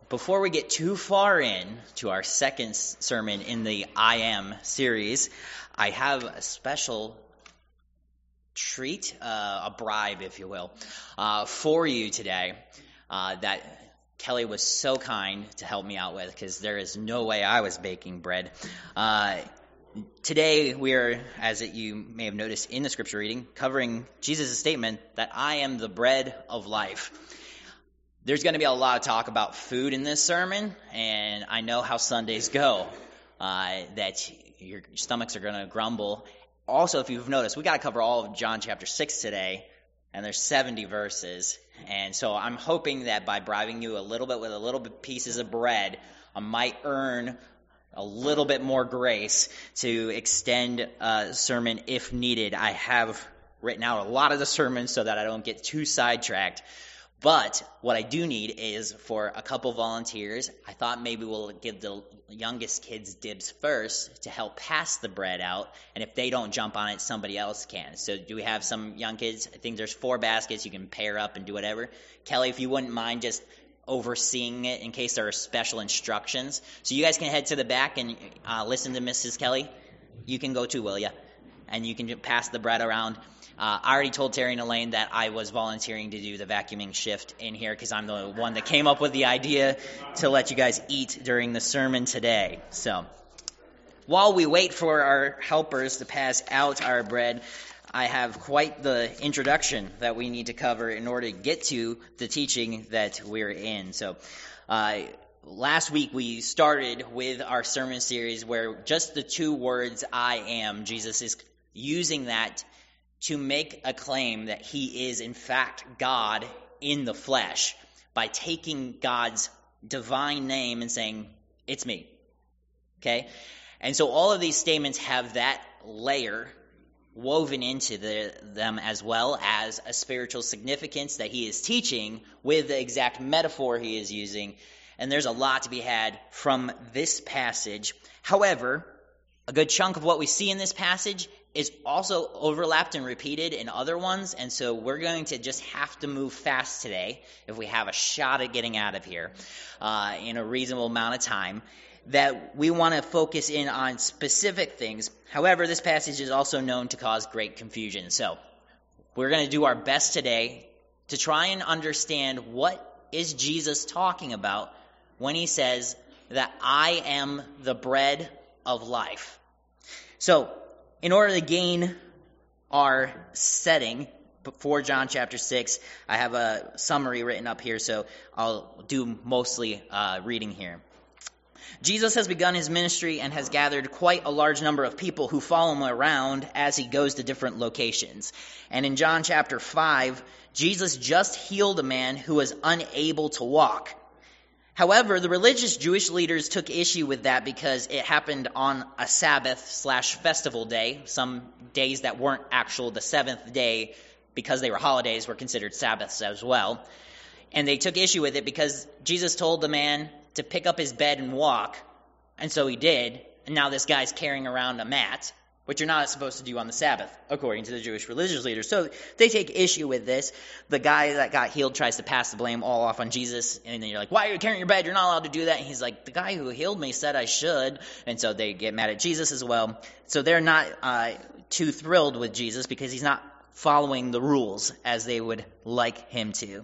Before we get too far in to our second sermon in the I Am series, I have a special treat, a bribe, if you will, for you today that Kelly was so kind to help me out with, because there is no way I was baking bread. Today we are, as you may have noticed in the scripture reading, covering Jesus' statement that I am the bread of life. There's going to be a lot of talk about food in this sermon, and I know how Sundays go, that your stomachs are going to grumble. Also, if you've noticed, we got to cover all of John chapter 6 today, and there's 70 verses. And so I'm hoping that by bribing you a little bit with a little bit pieces of bread, I might earn a little bit more grace to extend a sermon if needed. I have written out a lot of the sermon so that I don't get too sidetracked. But what I do need is for a couple volunteers. I thought maybe we'll give the youngest kids dibs first to help pass the bread out. And if they don't jump on it, somebody else can. So do we have some young kids? I think there's 4 baskets. You can pair up and do whatever. Kelly, if you wouldn't mind just overseeing it in case there are special instructions. So you guys can head to the back and listen to Mrs. Kelly. You can go too, will ya? And you can pass the bread around. I already told Terry and Elaine that I was volunteering to do the vacuuming shift in here because I'm the one that came up with the idea to let you guys eat during the sermon today. So while we wait for our helpers to pass out our bread, I have quite the introduction that we need to cover in order to get to the teaching that we're in. So last week we started with our sermon series where just the 2 words, I am, Jesus is using that to make a claim that he is in fact God in the flesh by taking God's divine name and saying, it's me. Okay? And so all of these statements have that layer woven into them, as well as a spiritual significance that he is teaching with the exact metaphor he is using. And there's a lot to be had from this passage. However, a good chunk of what we see in this passage is also overlapped and repeated in other ones, and so we're going to just have to move fast today if we have a shot at getting out of here in a reasonable amount of time, that we want to focus in on specific things. However, this passage is also known to cause great confusion, so we're going to do our best today to try and understand what is Jesus talking about when he says that I am the bread of life. So, in order to gain our setting for John chapter 6, I have a summary written up here, so I'll do mostly reading here. Jesus has begun his ministry and has gathered quite a large number of people who follow him around as he goes to different locations. And in John chapter 5, Jesus just healed a man who was unable to walk. However, the religious Jewish leaders took issue with that because it happened on a Sabbath/festival day. Some days that weren't actual the 7th day, because they were holidays, were considered Sabbaths as well. And they took issue with it because Jesus told the man to pick up his bed and walk, and so he did. And now this guy's carrying around a mat, which you're not supposed to do on the Sabbath, according to the Jewish religious leaders. So they take issue with this. The guy that got healed tries to pass the blame all off on Jesus, and then you're like, why are you carrying your bed? You're not allowed to do that. And he's like, the guy who healed me said I should. And so they get mad at Jesus as well. So they're not too thrilled with Jesus because he's not following the rules as they would like him to.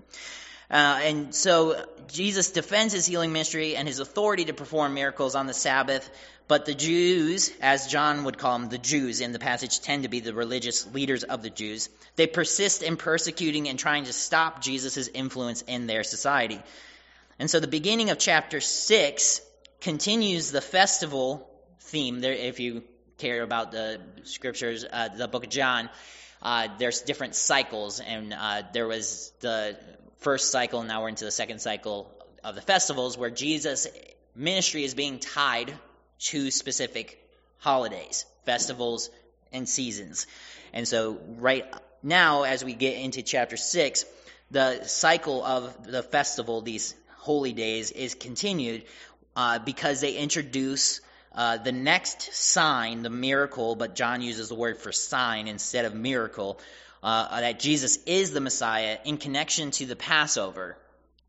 And so Jesus defends his healing ministry and his authority to perform miracles on the Sabbath. But the Jews, as John would call them, the Jews in the passage tend to be the religious leaders of the Jews. They persist in persecuting and trying to stop Jesus' influence in their society. And so the beginning of chapter 6 continues the festival theme. There, if you care about the scriptures, the book of John, there's different cycles. And there was the first cycle, and now we're into the second cycle of the festivals, where Jesus' ministry is being tied to specific holidays, festivals, and seasons. And so right now, as we get into chapter 6, the cycle of the festival, these holy days, is continued because they introduce the next sign, the miracle, but John uses the word for sign instead of miracle, that Jesus is the Messiah in connection to the Passover.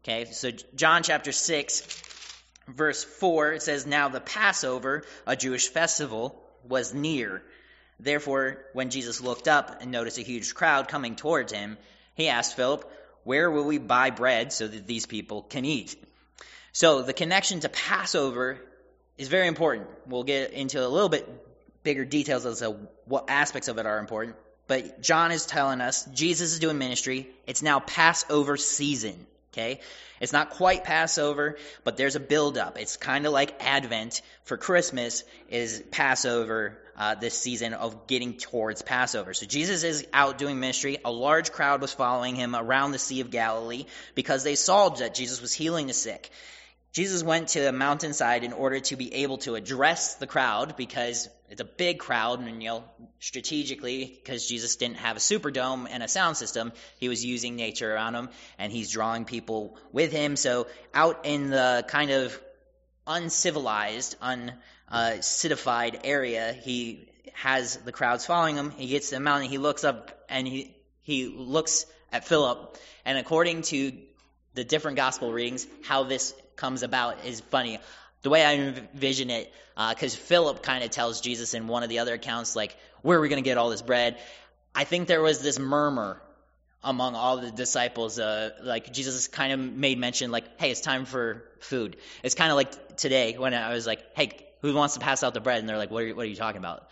Okay, so John chapter 6, verse 4, it says, "Now the Passover, a Jewish festival, was near. Therefore, when Jesus looked up and noticed a huge crowd coming towards him, he asked Philip, 'Where will we buy bread so that these people can eat?'" So the connection to Passover is very important. We'll get into a little bit bigger details as to what aspects of it are important. But John is telling us Jesus is doing ministry. It's now Passover season. Okay? It's not quite Passover, but there's a buildup. It's kind of like Advent for Christmas is Passover, this season of getting towards Passover. So Jesus is out doing ministry. A large crowd was following him around the Sea of Galilee because they saw that Jesus was healing the sick. Jesus went to a mountainside in order to be able to address the crowd because it's a big crowd, and strategically, because Jesus didn't have a Superdome and a sound system, he was using nature around him, and he's drawing people with him. So out in the kind of uncivilized, uncitified area, he has the crowds following him. He gets to the mountain, he looks up, and he looks at Philip, and according to the different gospel readings, how this comes about is funny. The way I envision it, because Philip kind of tells Jesus in one of the other accounts, like, where are we going to get all this bread? I think there was this murmur among all the disciples, like Jesus kind of made mention, like, hey, it's time for food. It's kind of like today when I was like, hey, who wants to pass out the bread? And they're like, what are you talking about?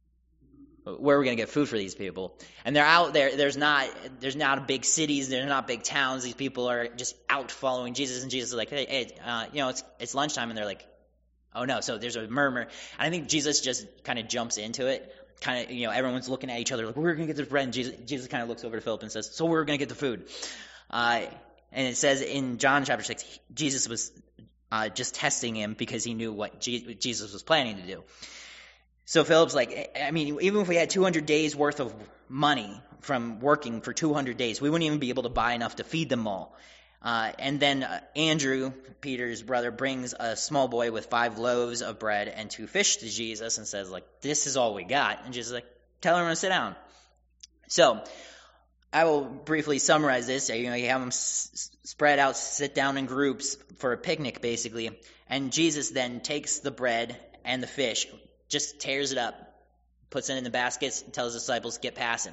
Where are we going to get food for these people? And they're out there. There's not big cities. There's not big towns. These people are just out following Jesus. And Jesus is like, hey, it's lunchtime. And they're like, oh no. So there's a murmur. And I think Jesus just kind of jumps into it. Kind of, everyone's looking at each other like, we're going to get this bread. And Jesus kind of looks over to Philip and says, so we're going to get the food. And it says in John chapter 6, Jesus was just testing him because he knew what Jesus was planning to do. So Philip's like, I mean, even if we had 200 days worth of money from working for 200 days, we wouldn't even be able to buy enough to feed them all. And then Andrew, Peter's brother, brings a small boy with 5 loaves of bread and 2 fish to Jesus and says, like, this is all we got. And Jesus is like, tell everyone to sit down. So I will briefly summarize this. You have them spread out, sit down in groups for a picnic, basically. And Jesus then takes the bread and the fish, just tears it up, puts it in the baskets, and tells the disciples, get passing.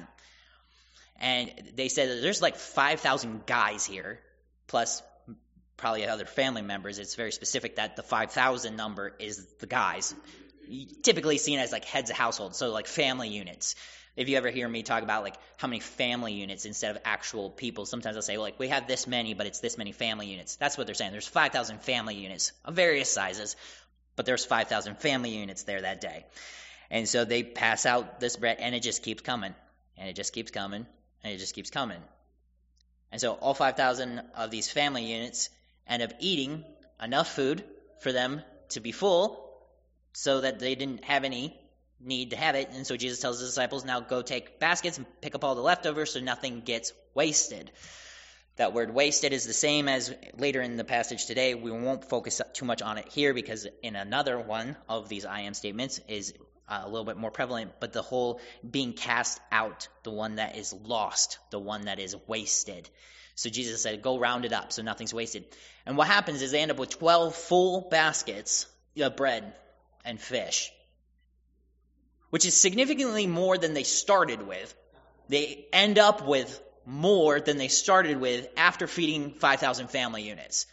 And they said that there's like 5,000 guys here, plus probably other family members. It's very specific that the 5,000 number is the guys, typically seen as like heads of households, so like family units. If you ever hear me talk about like how many family units instead of actual people, sometimes I'll say, well, like, we have this many, but it's this many family units. That's what they're saying. There's 5,000 family units of various sizes. But there's 5,000 family units there that day. And so they pass out this bread, and it just keeps coming. And it just keeps coming. And it just keeps coming. And so all 5,000 of these family units end up eating enough food for them to be full so that they didn't have any need to have it. And so Jesus tells the disciples, now go take baskets and pick up all the leftovers so nothing gets wasted. That word wasted is the same as later in the passage today. We won't focus too much on it here because in another one of these I am statements is a little bit more prevalent, but the whole being cast out, the one that is lost, the one that is wasted. So Jesus said, go round it up so nothing's wasted. And what happens is they end up with 12 full baskets of bread and fish, which is significantly more than they started with. They end up with more than they started with after feeding 5,000 family units.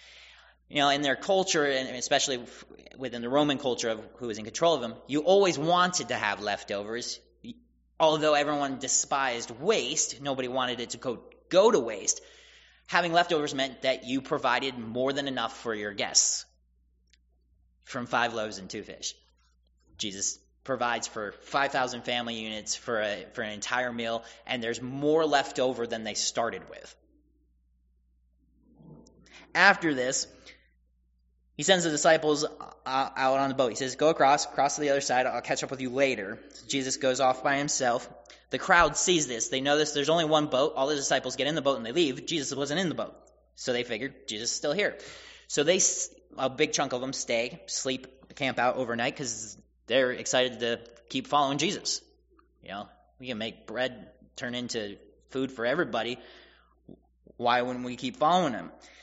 In their culture, and especially within the Roman culture of who was in control of them, you always wanted to have leftovers. Although everyone despised waste, nobody wanted it to go to waste. Having leftovers meant that you provided more than enough for your guests from 5 loaves and 2 fish. Jesus provides for 5,000 family units for an entire meal, and there's more left over than they started with. After this, he sends the disciples out on the boat. He says, go cross to the other side. I'll catch up with you later. Jesus goes off by himself. The crowd sees this. They notice there's only one boat. All the disciples get in the boat and they leave. Jesus wasn't in the boat. So they figured Jesus is still here. So a big chunk of them stay, sleep, camp out overnight because they're excited to keep following Jesus. We can make bread turn into food for everybody. Why wouldn't we keep following him?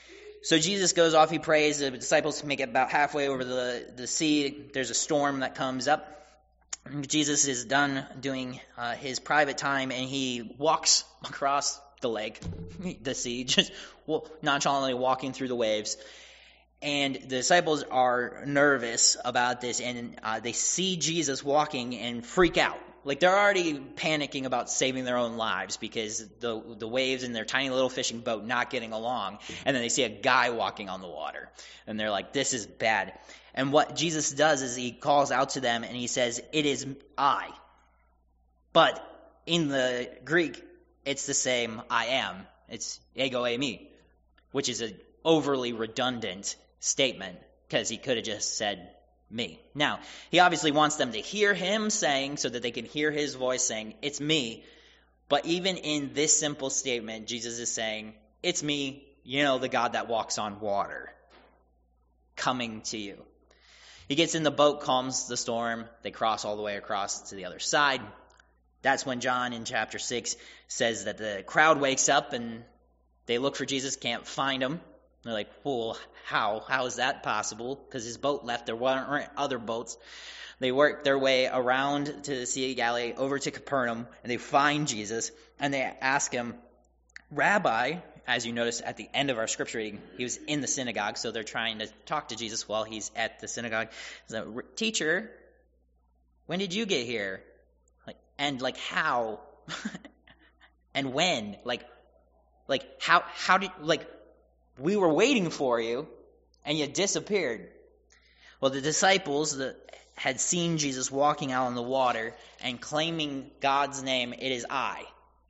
So Jesus goes off, he prays, the disciples make it about halfway over the sea. There's a storm that comes up. Jesus is done doing his private time, and he walks across the lake, the sea, just nonchalantly walking through the waves. And the disciples are nervous about this, and they see Jesus walking and freak out. Like, they're already panicking about saving their own lives because the waves in their tiny little fishing boat not getting along. And then they see a guy walking on the water. And they're like, this is bad. And what Jesus does is he calls out to them and he says, "It is I." But in the Greek, it's the same I am. It's ego eimi, which is an overly redundant statement because he could have just said me. Now, he obviously wants them to hear him saying, so that they can hear his voice saying, "It's me." But even in this simple statement, Jesus is saying, "It's me, the God that walks on water, coming to you." He gets in the boat, calms the storm. They cross all the way across to the other side. That's when John in chapter 6 says that the crowd wakes up and they look for Jesus, can't find him. They're like, "Well, how? How is that possible?" Because his boat left. There weren't other boats. They work their way around to the Sea of Galilee, over to Capernaum, and they find Jesus, and they ask him, "Rabbi," as you notice at the end of our scripture reading, he was in the synagogue, so they're trying to talk to Jesus while he's at the synagogue. So, "Teacher, when did you get here? And how? And when? How did, we were waiting for you, and you disappeared." Well, the disciples had seen Jesus walking out on the water and claiming God's name, "It is I,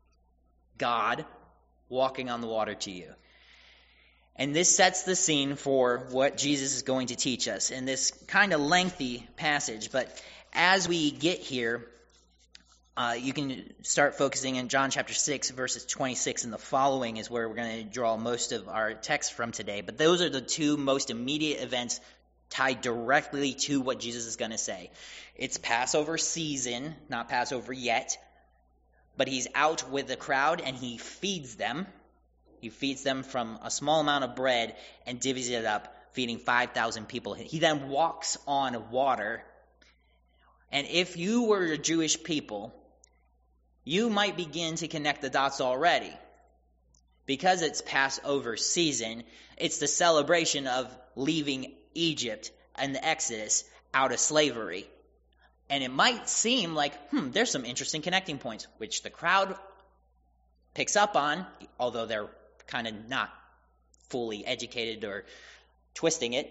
God, walking on the water to you." And this sets the scene for what Jesus is going to teach us in this kind of lengthy passage. But as we get here, you can start focusing in John chapter 6, verses 26 and the following is where we're going to draw most of our text from today. But those are the two most immediate events tied directly to what Jesus is going to say. It's Passover season, not Passover yet, but he's out with the crowd and he feeds them. He feeds them from a small amount of bread and divvies it up, feeding 5,000 people. He then walks on water. And if you were a Jewish people, you might begin to connect the dots already. Because it's Passover season, it's the celebration of leaving Egypt and the Exodus out of slavery. And it might seem like, there's some interesting connecting points, which the crowd picks up on, although they're kind of not fully educated or twisting it,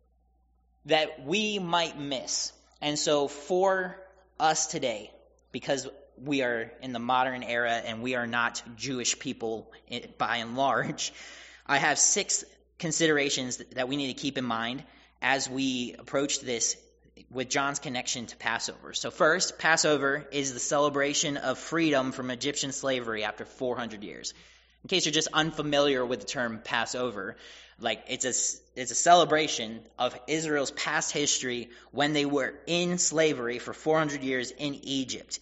that we might miss. And so for us today, because we are in the modern era and we are not Jewish people by and large, I have 6 considerations that we need to keep in mind as we approach this with John's connection to Passover. So first, Passover is the celebration of freedom from Egyptian slavery after 400 years. In case you're just unfamiliar with the term Passover, it's a celebration of Israel's past history when they were in slavery for 400 years in Egypt.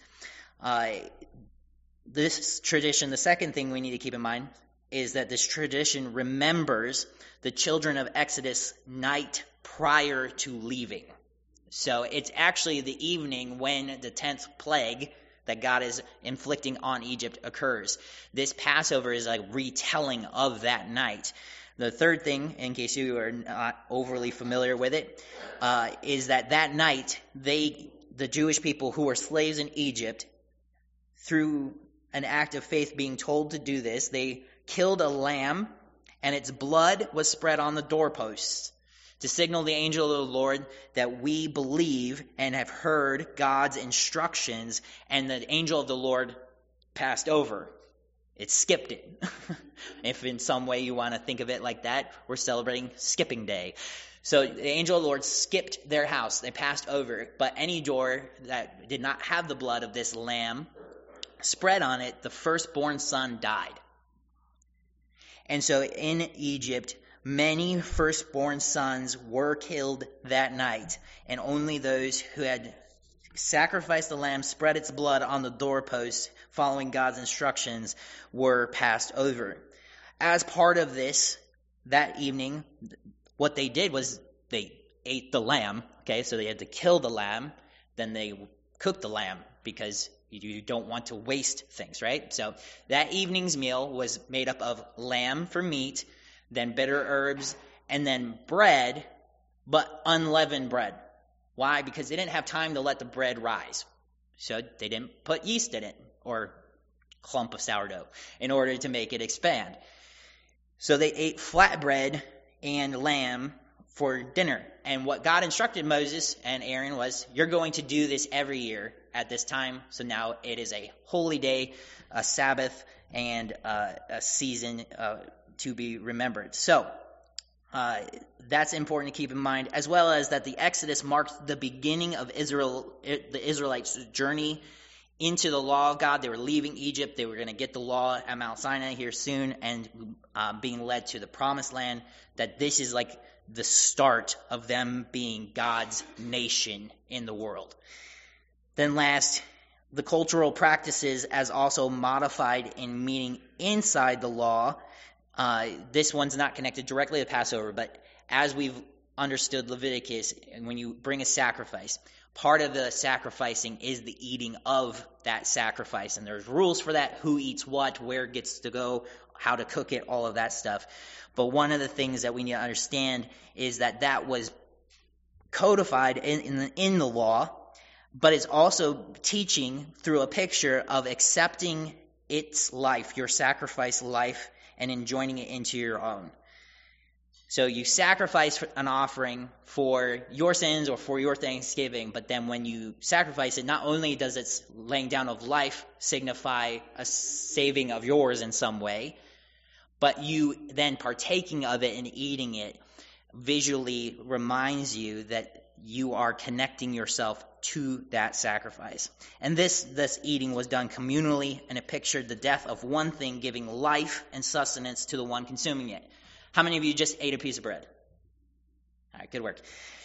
This tradition, the second thing we need to keep in mind, is that this tradition remembers the children of Exodus night prior to leaving. So it's actually the evening when the 10th plague that God is inflicting on Egypt occurs. This Passover is a retelling of that night. The third thing, in case you are not overly familiar with it, is that night, the Jewish people who were slaves in Egypt, through an act of faith being told to do this, they killed a lamb, and its blood was spread on the doorposts to signal the angel of the Lord that we believe and have heard God's instructions, and the angel of the Lord passed over. It skipped it. If in some way you want to think of it like that, we're celebrating skipping day. So the angel of the Lord skipped their house. They passed over. But any door that did not have the blood of this lamb spread on it, the firstborn son died. And so in Egypt, many firstborn sons were killed that night, and only those who had sacrificed the lamb, spread its blood on the doorposts, following God's instructions, were passed over. As part of this, that evening, what they did was they ate the lamb. Okay, so they had to kill the lamb, then they cooked the lamb because you don't want to waste things, right? So that evening's meal was made up of lamb for meat, then bitter herbs, and then bread, but unleavened bread. Why? Because they didn't have time to let the bread rise. So they didn't put yeast in it or clump of sourdough in order to make it expand. So they ate flatbread and lamb for dinner. And what God instructed Moses and Aaron was, you're going to do this every year at this time. So now it is a holy day, a Sabbath, and a season to be remembered. So that's important to keep in mind, as well as that the Exodus marked the beginning of the Israelites' journey into the law of God. They were leaving Egypt. They were going to get the law at Mount Sinai here soon and being led to the promised land. That this is like the start of them being God's nation in the world. Then last, the cultural practices as also modified in meaning inside the law. This one's not connected directly to Passover, but as we've understood Leviticus, when you bring a sacrifice, part of the sacrificing is the eating of that sacrifice. And there's rules for that, who eats what, where it gets to go, how to cook it, all of that stuff. But one of the things that we need to understand is that that was codified in the law, but it's also teaching through a picture of accepting its life, your sacrifice life, and enjoining it into your own. So you sacrifice an offering for your sins or for your thanksgiving, but then when you sacrifice it, not only does its laying down of life signify a saving of yours in some way, but you then partaking of it and eating it visually reminds you that you are connecting yourself to that sacrifice. And this eating was done communally, and it pictured the death of one thing giving life and sustenance to the one consuming it. How many of you just ate a piece of bread? All right, good work.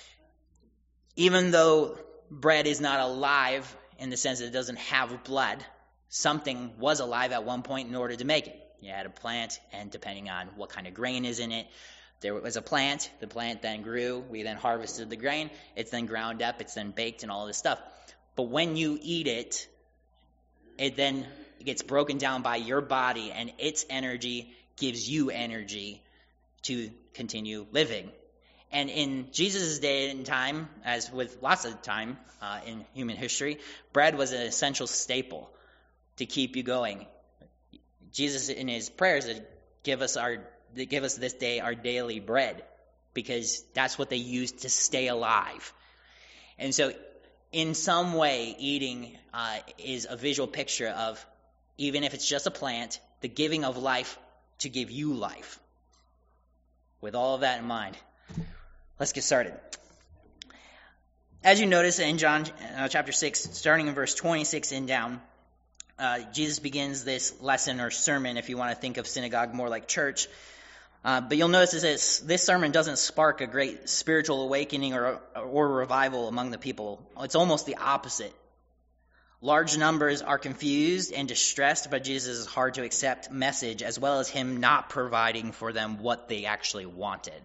Even though bread is not alive in the sense that it doesn't have blood, something was alive at one point in order to make it. You had a plant, and depending on what kind of grain is in it, there was a plant. The plant then grew. We then harvested the grain. It's then ground up. It's then baked and all of this stuff. But when you eat it, it then gets broken down by your body, and its energy gives you energy to continue living. And in Jesus' day and time, as with lots of time in human history, bread was an essential staple to keep you going. Jesus, in his prayers, said, give us this day our daily bread, because that's what they used to stay alive. And so in some way, eating is a visual picture of, even if it's just a plant, the giving of life to give you life. With all of that in mind, let's get started. As you notice in John chapter 6, starting in verse 26 and down, Jesus begins this lesson or sermon, if you want to think of synagogue more like church. But you'll notice this sermon doesn't spark a great spiritual awakening or revival among the people. It's almost the opposite. Large numbers are confused and distressed by Jesus' hard to accept message, as well as him not providing for them what they actually wanted.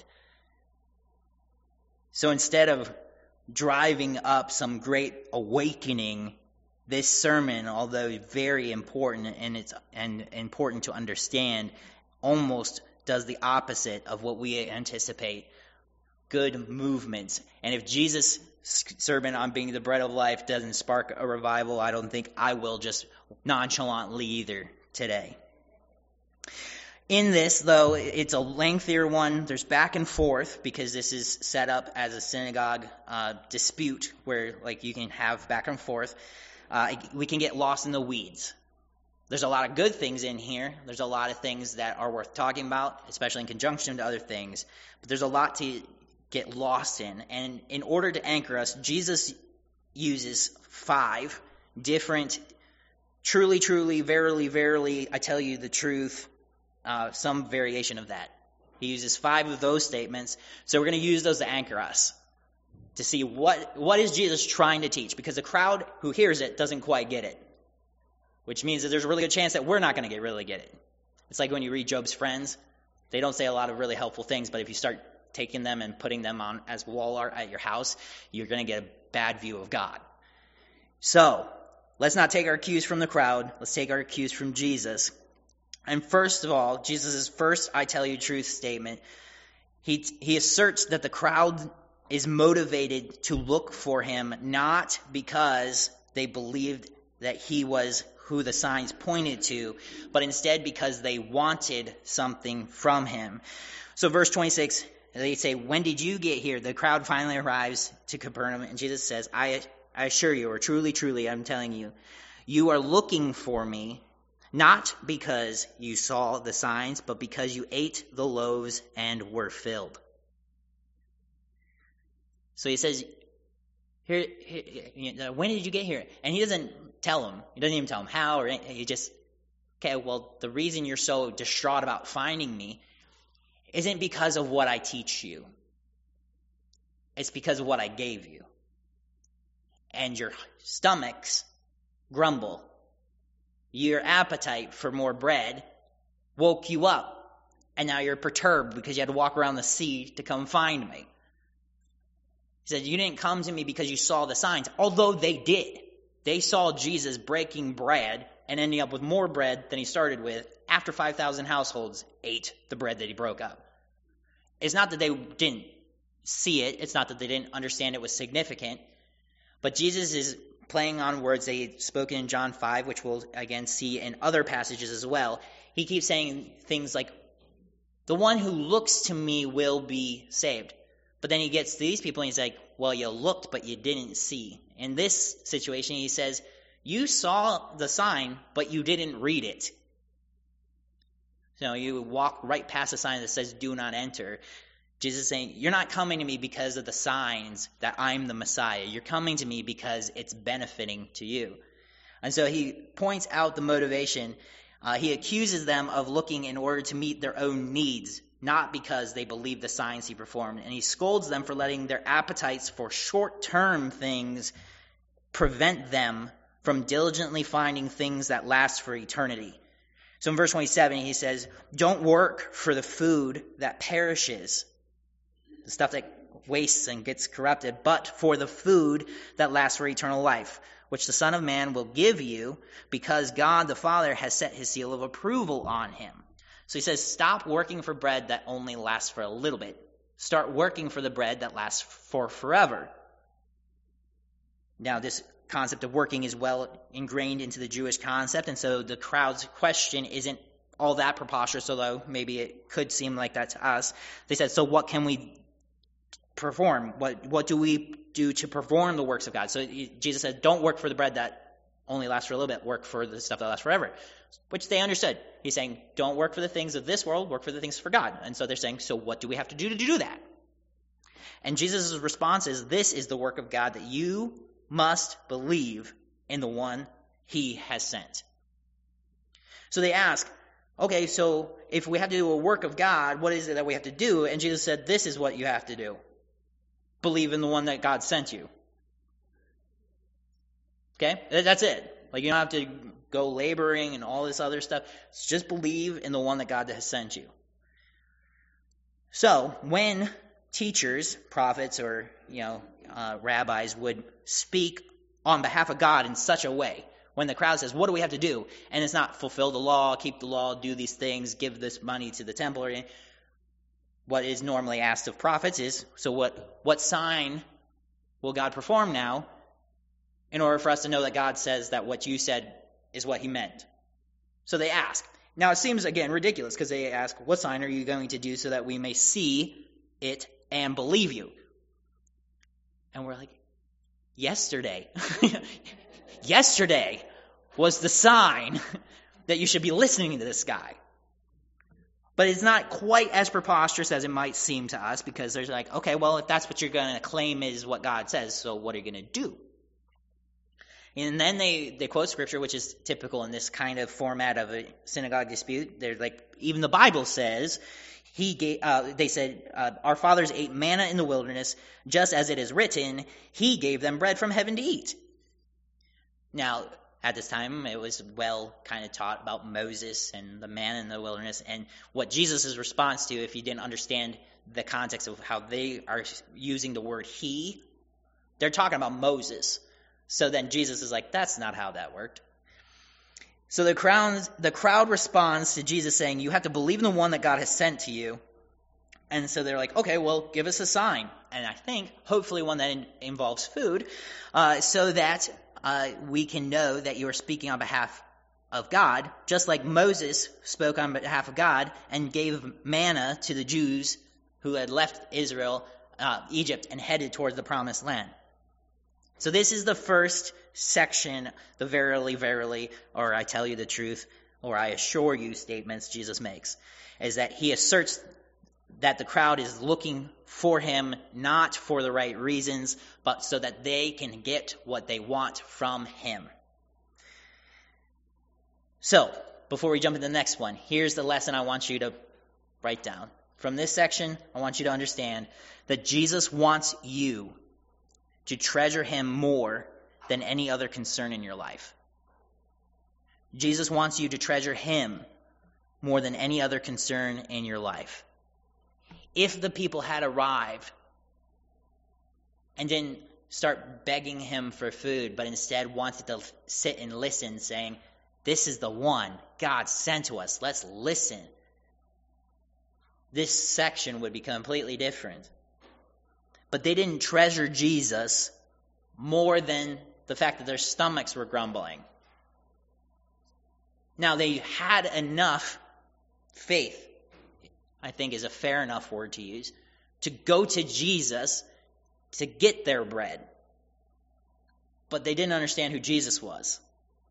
So instead of driving up some great awakening, this sermon, although very important and important to understand, almost does the opposite of what we anticipate, good movements. And if Jesus' sermon on being the bread of life doesn't spark a revival, I don't think I will just nonchalantly either today. In this, though, it's a lengthier one. There's back and forth because this is set up as a synagogue dispute where you can have back and forth. We can get lost in the weeds. There's a lot of good things in here. There's a lot of things that are worth talking about, especially in conjunction to other things. But there's a lot to get lost in. And in order to anchor us, Jesus uses 5 different truly, truly, verily, verily, I tell you the truth, some variation of that. He uses 5 of those statements. So we're going to use those to anchor us, to see what is Jesus trying to teach. Because the crowd who hears it doesn't quite get it. Which means that there's a really good chance that we're not going to really get it. It's like when you read Job's Friends. They don't say a lot of really helpful things, but if you start taking them and putting them on as wall art at your house, you're going to get a bad view of God. So, let's not take our cues from the crowd. Let's take our cues from Jesus. And first of all, Jesus' first I tell you truth statement, he asserts that the crowd is motivated to look for him not because they believed that he was who the signs pointed to, but instead because they wanted something from him. So verse 26, they say, when did you get here? The crowd finally arrives to Capernaum, and Jesus says, I assure you, or truly, truly, I'm telling you, you are looking for me, not because you saw the signs, but because you ate the loaves and were filled. So he says, here, when did you get here? And he doesn't tell him. He doesn't even tell him how, or anything. He just, okay, well, the reason you're so distraught about finding me isn't because of what I teach you. It's because of what I gave you. And your stomachs grumble. Your appetite for more bread woke you up. And now you're perturbed because you had to walk around the sea to come find me. He said, you didn't come to me because you saw the signs, although they did. They saw Jesus breaking bread and ending up with more bread than he started with after 5,000 households ate the bread that he broke up. It's not that they didn't see it. It's not that they didn't understand it was significant. But Jesus is playing on words that he had spoken in John 5, which we'll again see in other passages as well. He keeps saying things like, the one who looks to me will be saved. But then he gets to these people and he's like, well, you looked, but you didn't see. In this situation, he says, you saw the sign, but you didn't read it. So you walk right past the sign that says, do not enter. Jesus is saying, you're not coming to me because of the signs that I'm the Messiah. You're coming to me because it's benefiting to you. And so he points out the motivation. He accuses them of looking in order to meet their own needs, not because they believe the signs he performed. And he scolds them for letting their appetites for short-term things prevent them from diligently finding things that last for eternity. So in verse 27, he says, don't work for the food that perishes, the stuff that wastes and gets corrupted, but for the food that lasts for eternal life, which the Son of Man will give you, because God the Father has set his seal of approval on him. So he says, stop working for bread that only lasts for a little bit. Start working for the bread that lasts for forever. Now, this concept of working is well ingrained into the Jewish concept, and so the crowd's question isn't all that preposterous, although maybe it could seem like that to us. They said, so what can we perform? What do we do to perform the works of God? So Jesus said, don't work for the bread that only lasts for a little bit. Work for the stuff that lasts forever, which they understood. He's saying, don't work for the things of this world, work for the things for God. And so they're saying, so what do we have to do that? And Jesus' response is, this is the work of God, that you must believe in the one he has sent. So they ask, okay, so if we have to do a work of God, what is it that we have to do? And Jesus said, this is what you have to do. Believe in the one that God sent you. Okay? That's it. Like, you don't have to go laboring and all this other stuff. Just believe in the one that God has sent you. So, when teachers, prophets, or, rabbis would speak on behalf of God in such a way, when the crowd says, what do we have to do? And it's not fulfill the law, keep the law, do these things, give this money to the temple, or anything. What is normally asked of prophets is, so what sign will God perform now in order for us to know that God says that what you said is what he meant? So they ask. Now it seems, again, ridiculous, because they ask, what sign are you going to do so that we may see it and believe you? And we're like, yesterday. Yesterday was the sign that you should be listening to this guy. But it's not quite as preposterous as it might seem to us, because there's like, okay, well, if that's what you're going to claim is what God says, so what are you going to do? And then they quote scripture, which is typical in this kind of format of a synagogue dispute. They're like, even the Bible says, they said, our fathers ate manna in the wilderness, just as it is written, he gave them bread from heaven to eat. Now, At this time, it was well kind of taught about Moses and the man in the wilderness, and what Jesus' response to, if you didn't understand the context of how they are using the word he, they're talking about Moses. So then Jesus is like, that's not how that worked. So the crowd responds to Jesus saying, you have to believe in the one that God has sent to you. And so they're like, okay, well, give us a sign. And I think, hopefully one that involves food, so that we can know that you are speaking on behalf of God, just like Moses spoke on behalf of God and gave manna to the Jews who had left Egypt, and headed towards the promised land. So this is the first section, the verily, verily, or I tell you the truth, or I assure you statements Jesus makes, is that he asserts that the crowd is looking for him not for the right reasons, but so that they can get what they want from him. So, before we jump into the next one, here's the lesson I want you to write down. From this section, I want you to understand that Jesus wants you to treasure him more than any other concern in your life. Jesus wants you to treasure him more than any other concern in your life. If the people had arrived and didn't start begging him for food, but instead wanted to sit and listen, saying, this is the one God sent to us, let's listen, this section would be completely different. But they didn't treasure Jesus more than the fact that their stomachs were grumbling. Now, they had enough faith, I think is a fair enough word to use, to go to Jesus to get their bread. But they didn't understand who Jesus was.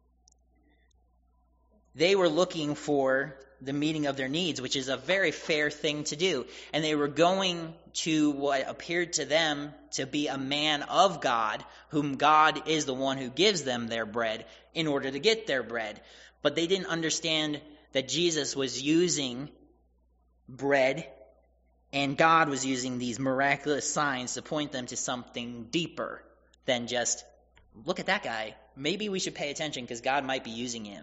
They were looking for the meeting of their needs, which is a very fair thing to do. And they were going to what appeared to them to be a man of God, whom God is the one who gives them their bread in order to get their bread. But they didn't understand that Jesus was using bread and God was using these miraculous signs to point them to something deeper than just, look at that guy. Maybe we should pay attention because God might be using him.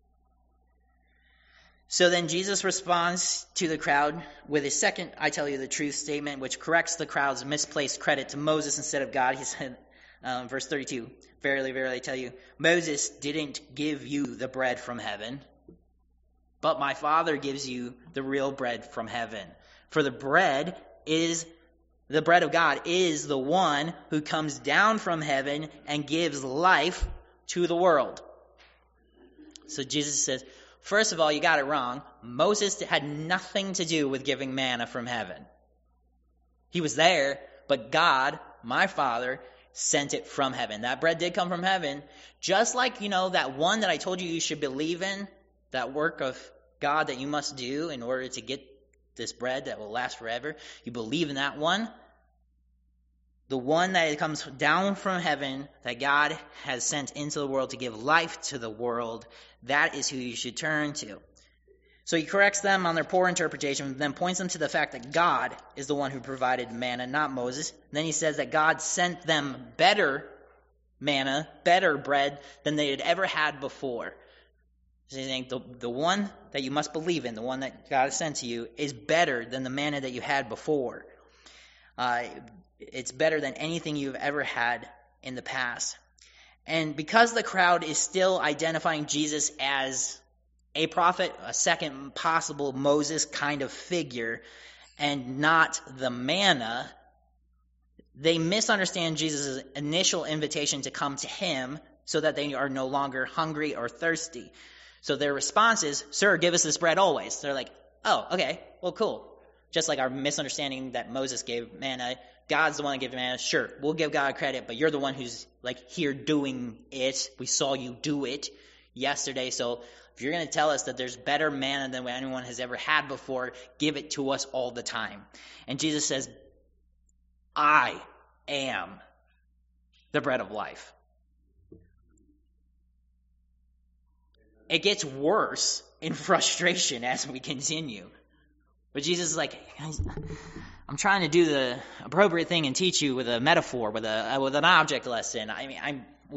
So then Jesus responds to the crowd with his second I tell you the truth statement, which corrects the crowd's misplaced credit to Moses instead of God. He said, verse 32, verily, verily, I tell you, Moses didn't give you the bread from heaven, but my Father gives you the real bread from heaven. For the bread of God is the one who comes down from heaven and gives life to the world. So Jesus says, first of all, you got it wrong. Moses had nothing to do with giving manna from heaven. He was there, but God, my Father, sent it from heaven. That bread did come from heaven. Just like, that one that I told you should believe in, that work of God that you must do in order to get this bread that will last forever. You believe in that one. The one that comes down from heaven, that God has sent into the world to give life to the world, that is who you should turn to. So he corrects them on their poor interpretation, then points them to the fact that God is the one who provided manna, not Moses. And then he says that God sent them better manna, better bread than they had ever had before. So he's saying the one that you must believe in, the one that God has sent to you, is better than the manna that you had before. It's better than anything you've ever had in the past. And because the crowd is still identifying Jesus as a prophet, a second possible Moses kind of figure, and not the manna, they misunderstand Jesus' initial invitation to come to him so that they are no longer hungry or thirsty. So their response is, sir, give us this bread always. They're like, oh, okay, well, cool. Just like our misunderstanding that Moses gave manna, God's the one that gave manna. Sure, we'll give God credit, but you're the one who's here doing it. We saw you do it yesterday. So if you're going to tell us that there's better manna than anyone has ever had before, give it to us all the time. And Jesus says, I am the bread of life. It gets worse in frustration as we continue. But Jesus is like, I'm trying to do the appropriate thing and teach you with a metaphor, with an object lesson. I mean, we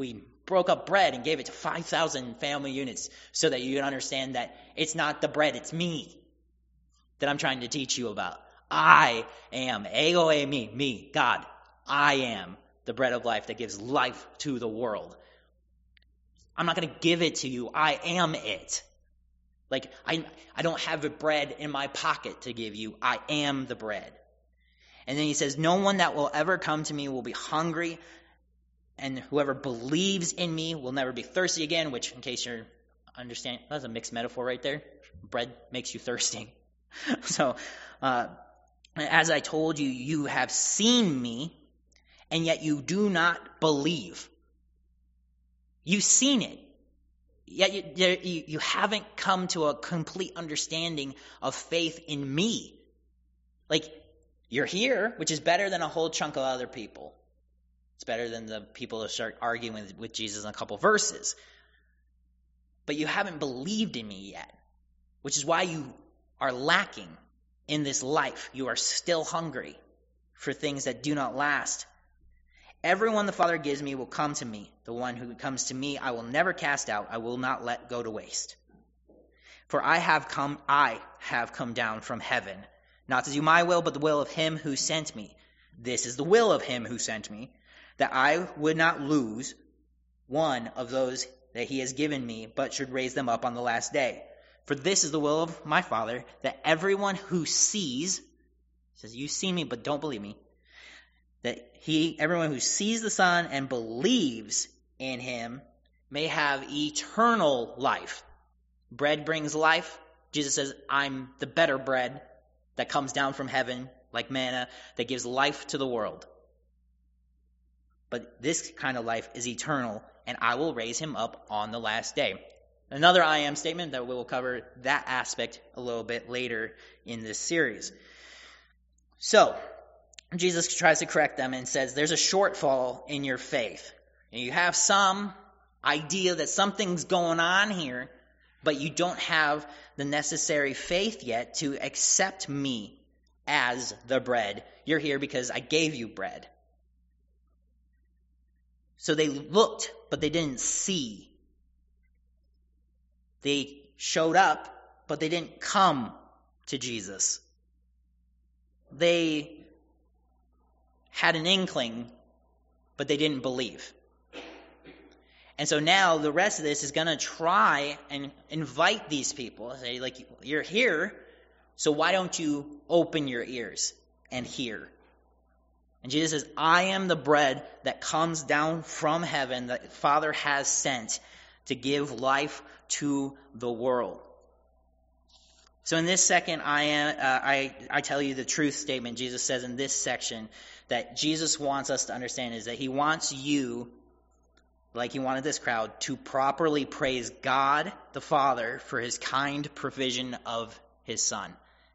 broke up bread and gave it to 5,000 family units so that you can understand that it's not the bread, it's me that I'm trying to teach you about. I am, ego eimi, me, God. I am the bread of life that gives life to the world. I'm not going to give it to you. I am it. Like, I don't have the bread in my pocket to give you. I am the bread. And then he says, no one that will ever come to me will be hungry, and whoever believes in me will never be thirsty again, which, in case you're understanding, that's a mixed metaphor right there. Bread makes you thirsty. So, as I told you, you have seen me, and yet you do not believe. You've seen it, yet you haven't come to a complete understanding of faith in me. Like, you're here, which is better than a whole chunk of other people. It's better than the people who start arguing with Jesus in a couple verses. But you haven't believed in me yet, which is why you are lacking in this life. You are still hungry for things that do not last. Everyone the Father gives me will come to me. The one who comes to me I will never cast out. I will not let go to waste. For I have come down from heaven, not to do my will, but the will of him who sent me. This is the will of him who sent me, that I would not lose one of those that he has given me, but should raise them up on the last day. For this is the will of my Father, that everyone who sees, says, you see me, but don't believe me, that everyone who sees the Son and believes in him may have eternal life. Bread brings life. Jesus says, I'm the better bread that comes down from heaven like manna that gives life to the world. But this kind of life is eternal, and I will raise him up on the last day. Another I am statement that we will cover that aspect a little bit later in this series. So, Jesus tries to correct them and says, there's a shortfall in your faith. And you have some idea that something's going on here, but you don't have the necessary faith yet to accept me as the bread. You're here because I gave you bread. So they looked, but they didn't see. They showed up, but they didn't come to Jesus. They had an inkling, but they didn't believe. And so now the rest of this is going to try and invite these people. Say, like, you're here, so why don't you open your ears and hear? And Jesus says, I am the bread that comes down from heaven that the Father has sent to give life to the world. So in this second, I tell you the truth statement Jesus says in this section that Jesus wants us to understand is that he wants you, like he wanted this crowd, to properly praise God the Father for his kind provision of his Son.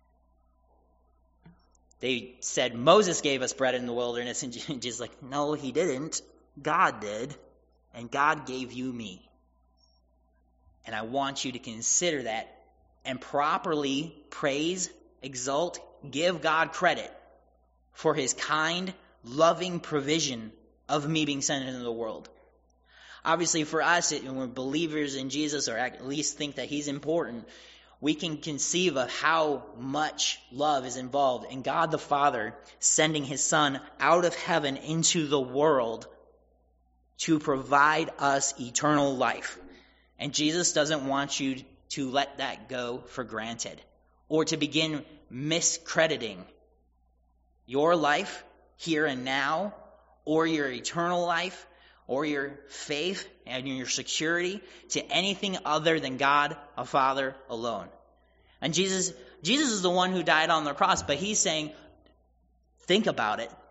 They said, Moses gave us bread in the wilderness, and Jesus is like, no, he didn't. God did, and God gave you me. And I want you to consider that and properly praise, exalt, give God credit for his kind, loving provision of me being sent into the world. Obviously, for us, when we're believers in Jesus, or at least think that he's important, we can conceive of how much love is involved in God the Father sending his Son out of heaven into the world to provide us eternal life. And Jesus doesn't want you to let that go for granted or to begin miscrediting your life here and now, or your eternal life, or your faith and your security to anything other than God, a Father alone. And Jesus is the one who died on the cross, but he's saying, think about it.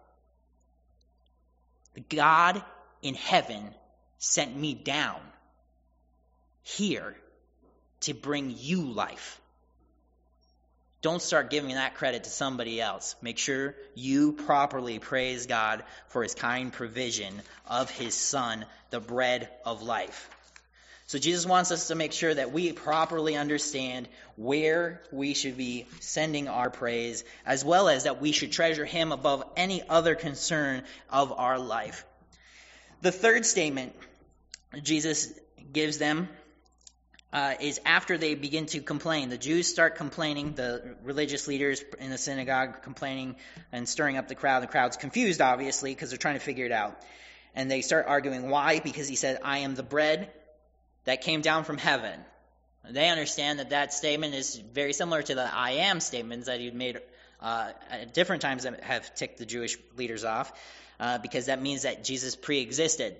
God in heaven sent me down here to bring you life. Don't start giving that credit to somebody else. Make sure you properly praise God for his kind provision of his Son, the bread of life. So Jesus wants us to make sure that we properly understand where we should be sending our praise, as well as that we should treasure him above any other concern of our life. The third statement Jesus gives them is after they begin to complain. The Jews start complaining, the religious leaders in the synagogue complaining and stirring up the crowd. The crowd's confused, obviously, because they're trying to figure it out. And they start arguing. Why? Because he said, I am the bread that came down from heaven. They understand that statement is very similar to the I am statements that he made at different times that have ticked the Jewish leaders off, because that means that Jesus pre-existed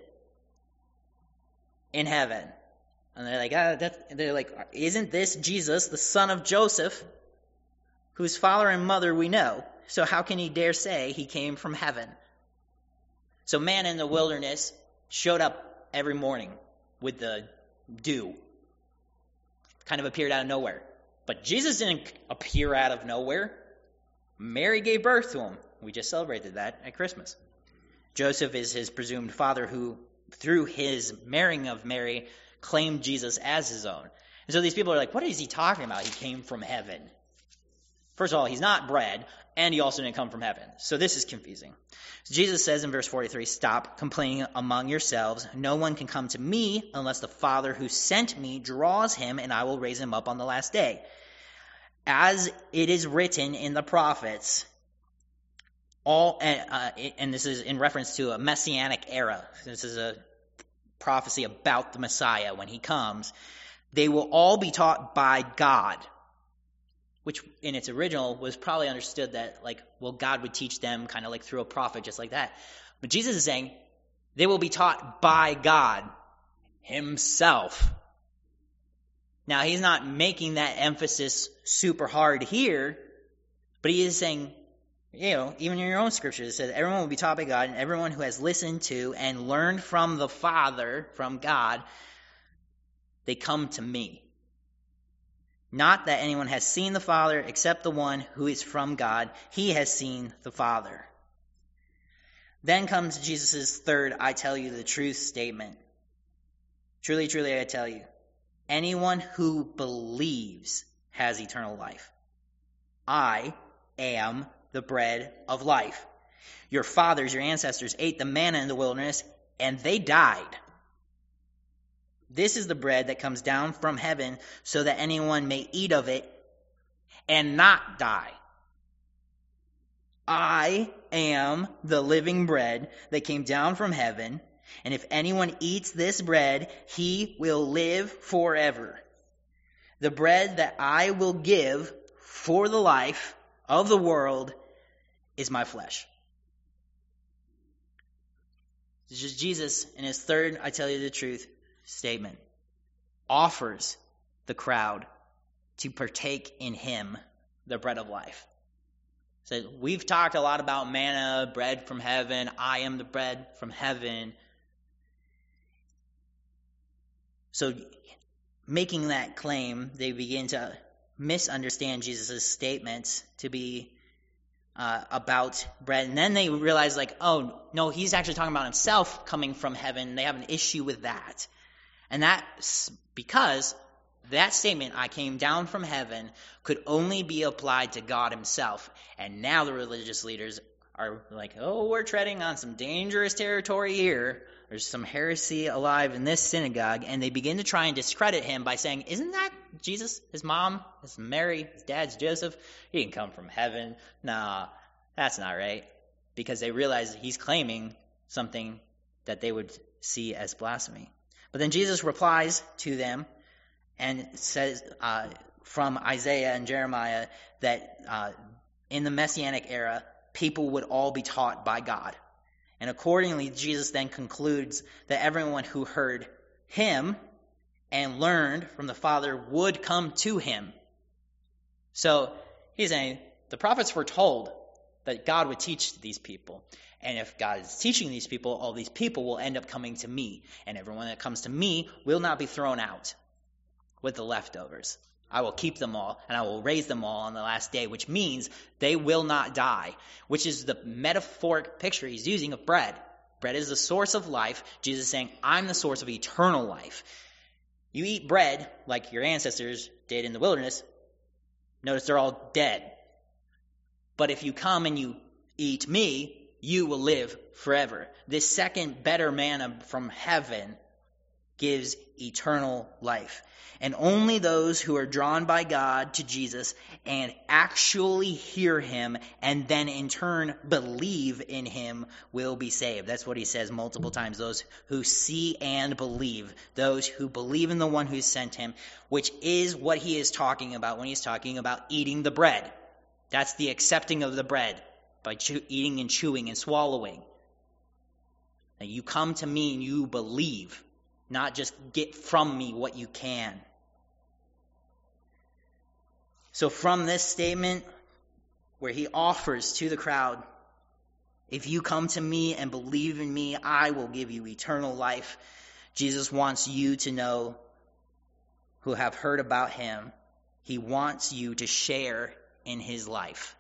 in heaven. And they're like, isn't this Jesus, the son of Joseph, whose father and mother we know? So how can he dare say he came from heaven? So man in the wilderness showed up every morning with the dew. Kind of appeared out of nowhere. But Jesus didn't appear out of nowhere. Mary gave birth to him. We just celebrated that at Christmas. Joseph is his presumed father, who, through his marrying of Mary, claimed Jesus as his own. And so these people are like, what is he talking about? He came from heaven. First of all, he's not bread, and he also didn't come from heaven. So this is confusing. So Jesus says in verse 43, stop complaining among yourselves. No one can come to me unless the Father who sent me draws him, and I will raise him up on the last day. As it is written in the prophets, and this is in reference to a messianic era. This is a prophecy about the Messiah when he comes. They will all be taught by God, which in its original was probably understood that, God would teach them kind of like through a prophet, just like that. But Jesus is saying they will be taught by God himself. Now, he's not making that emphasis super hard here, but he is saying, even in your own scriptures, it says everyone will be taught by God, and everyone who has listened to and learned from the Father, from God, they come to me. Not that anyone has seen the Father except the one who is from God. He has seen the Father. Then comes Jesus' third, I tell you the truth statement. Truly, truly, I tell you, anyone who believes has eternal life. I am the bread of life. Your fathers, your ancestors, ate the manna in the wilderness, and they died. This is the bread that comes down from heaven, so that anyone may eat of it and not die. I am the living bread that came down from heaven, and if anyone eats this bread, he will live forever. The bread that I will give for the life of the world is my flesh. This is Jesus in his third, I tell you the truth, statement. Offers the crowd to partake in him, the bread of life. So we've talked a lot about manna, bread from heaven. I am the bread from heaven. So making that claim, they begin to misunderstand Jesus' statements to be about bread. And then they realize, oh, no, he's actually talking about himself coming from heaven. They have an issue with that. And that's because that statement, I came down from heaven, could only be applied to God himself. And now the religious leaders are like, oh, we're treading on some dangerous territory here. There's some heresy alive in this synagogue. And they begin to try and discredit him by saying, isn't that Jesus? His mom is Mary. His dad's Joseph. He didn't come from heaven. Nah, that's not right. Because they realize he's claiming something that they would see as blasphemy. But then Jesus replies to them and says from Isaiah and Jeremiah that in the Messianic era, people would all be taught by God. And accordingly, Jesus then concludes that everyone who heard him and learned from the Father would come to him. So he's saying the prophets were told that God would teach these people. And if God is teaching these people, all these people will end up coming to me. And everyone that comes to me will not be thrown out with the leftovers. I will keep them all, and I will raise them all on the last day, which means they will not die, which is the metaphoric picture he's using of bread. Bread is the source of life. Jesus is saying, I'm the source of eternal life. You eat bread like your ancestors did in the wilderness. Notice they're all dead. But if you come and you eat me, you will live forever. This second better manna from heaven gives eternal life. And only those who are drawn by God to Jesus and actually hear him and then in turn believe in him will be saved. That's what he says multiple times. Those who see and believe. Those who believe in the one who sent him, which is what he is talking about when he's talking about eating the bread. That's the accepting of the bread by eating and chewing and swallowing. Now you come to me and you believe, not just get from me what you can. So from this statement where he offers to the crowd, if you come to me and believe in me, I will give you eternal life. Jesus wants you to know, who have heard about him, he wants you to share in his life.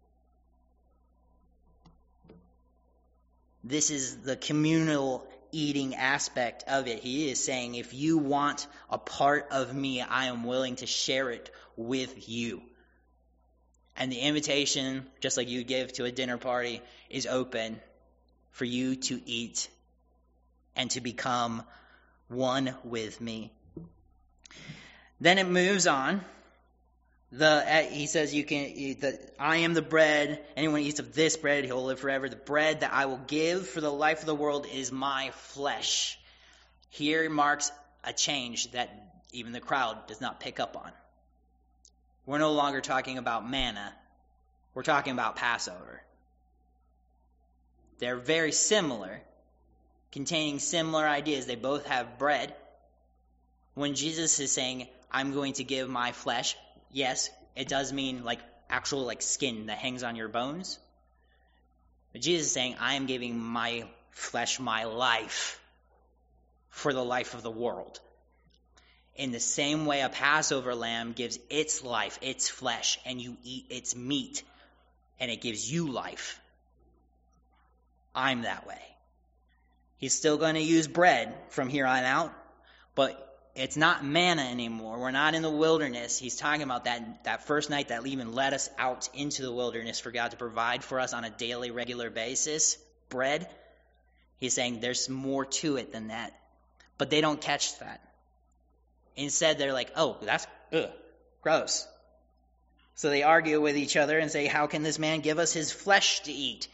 This is the communal eating aspect of it. He is saying, if you want a part of me, I am willing to share it with you. And the invitation, just like you give to a dinner party, is open for you to eat and to become one with me. Then it moves on. He says, I am the bread. Anyone who eats of this bread, he'll live forever. The bread that I will give for the life of the world is my flesh. Here marks a change that even the crowd does not pick up on. We're no longer talking about manna. We're talking about Passover. They're very similar, containing similar ideas. They both have bread. When Jesus is saying, I'm going to give my flesh, yes, it does mean like actual like skin that hangs on your bones. But Jesus is saying, I am giving my flesh, my life, for the life of the world. In the same way a Passover lamb gives its life, its flesh, and you eat its meat, and it gives you life. I'm that way. He's still going to use bread from here on out, but it's not manna anymore. We're not in the wilderness. He's talking about that first night that even led us out into the wilderness for God to provide for us on a daily, regular basis. Bread. He's saying there's more to it than that. But they don't catch that. Instead, they're like, oh, that's gross. So they argue with each other and say, how can this man give us his flesh to eat?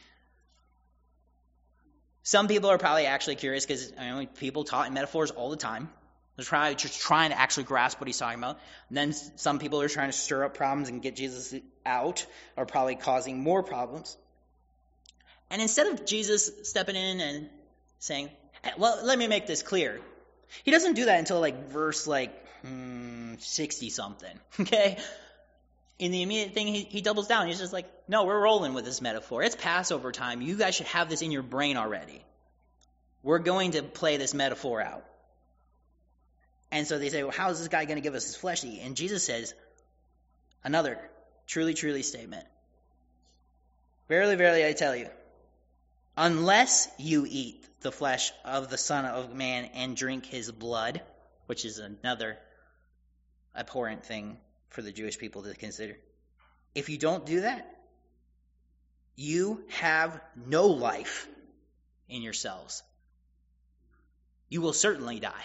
Some people are probably actually curious because people taught in metaphors all the time. They're just trying to actually grasp what he's talking about. And then some people are trying to stir up problems and get Jesus out, are probably causing more problems. And instead of Jesus stepping in and saying, well, let me make this clear. He doesn't do that until verse 60-something, okay? In the immediate thing, he doubles down. He's just like, no, we're rolling with this metaphor. It's Passover time. You guys should have this in your brain already. We're going to play this metaphor out. And so they say, well, how is this guy going to give us his flesh to eat? And Jesus says, another truly, truly statement. Verily, verily, I tell you, unless you eat the flesh of the Son of Man and drink his blood, which is another abhorrent thing for the Jewish people to consider. If you don't do that, you have no life in yourselves. You will certainly die.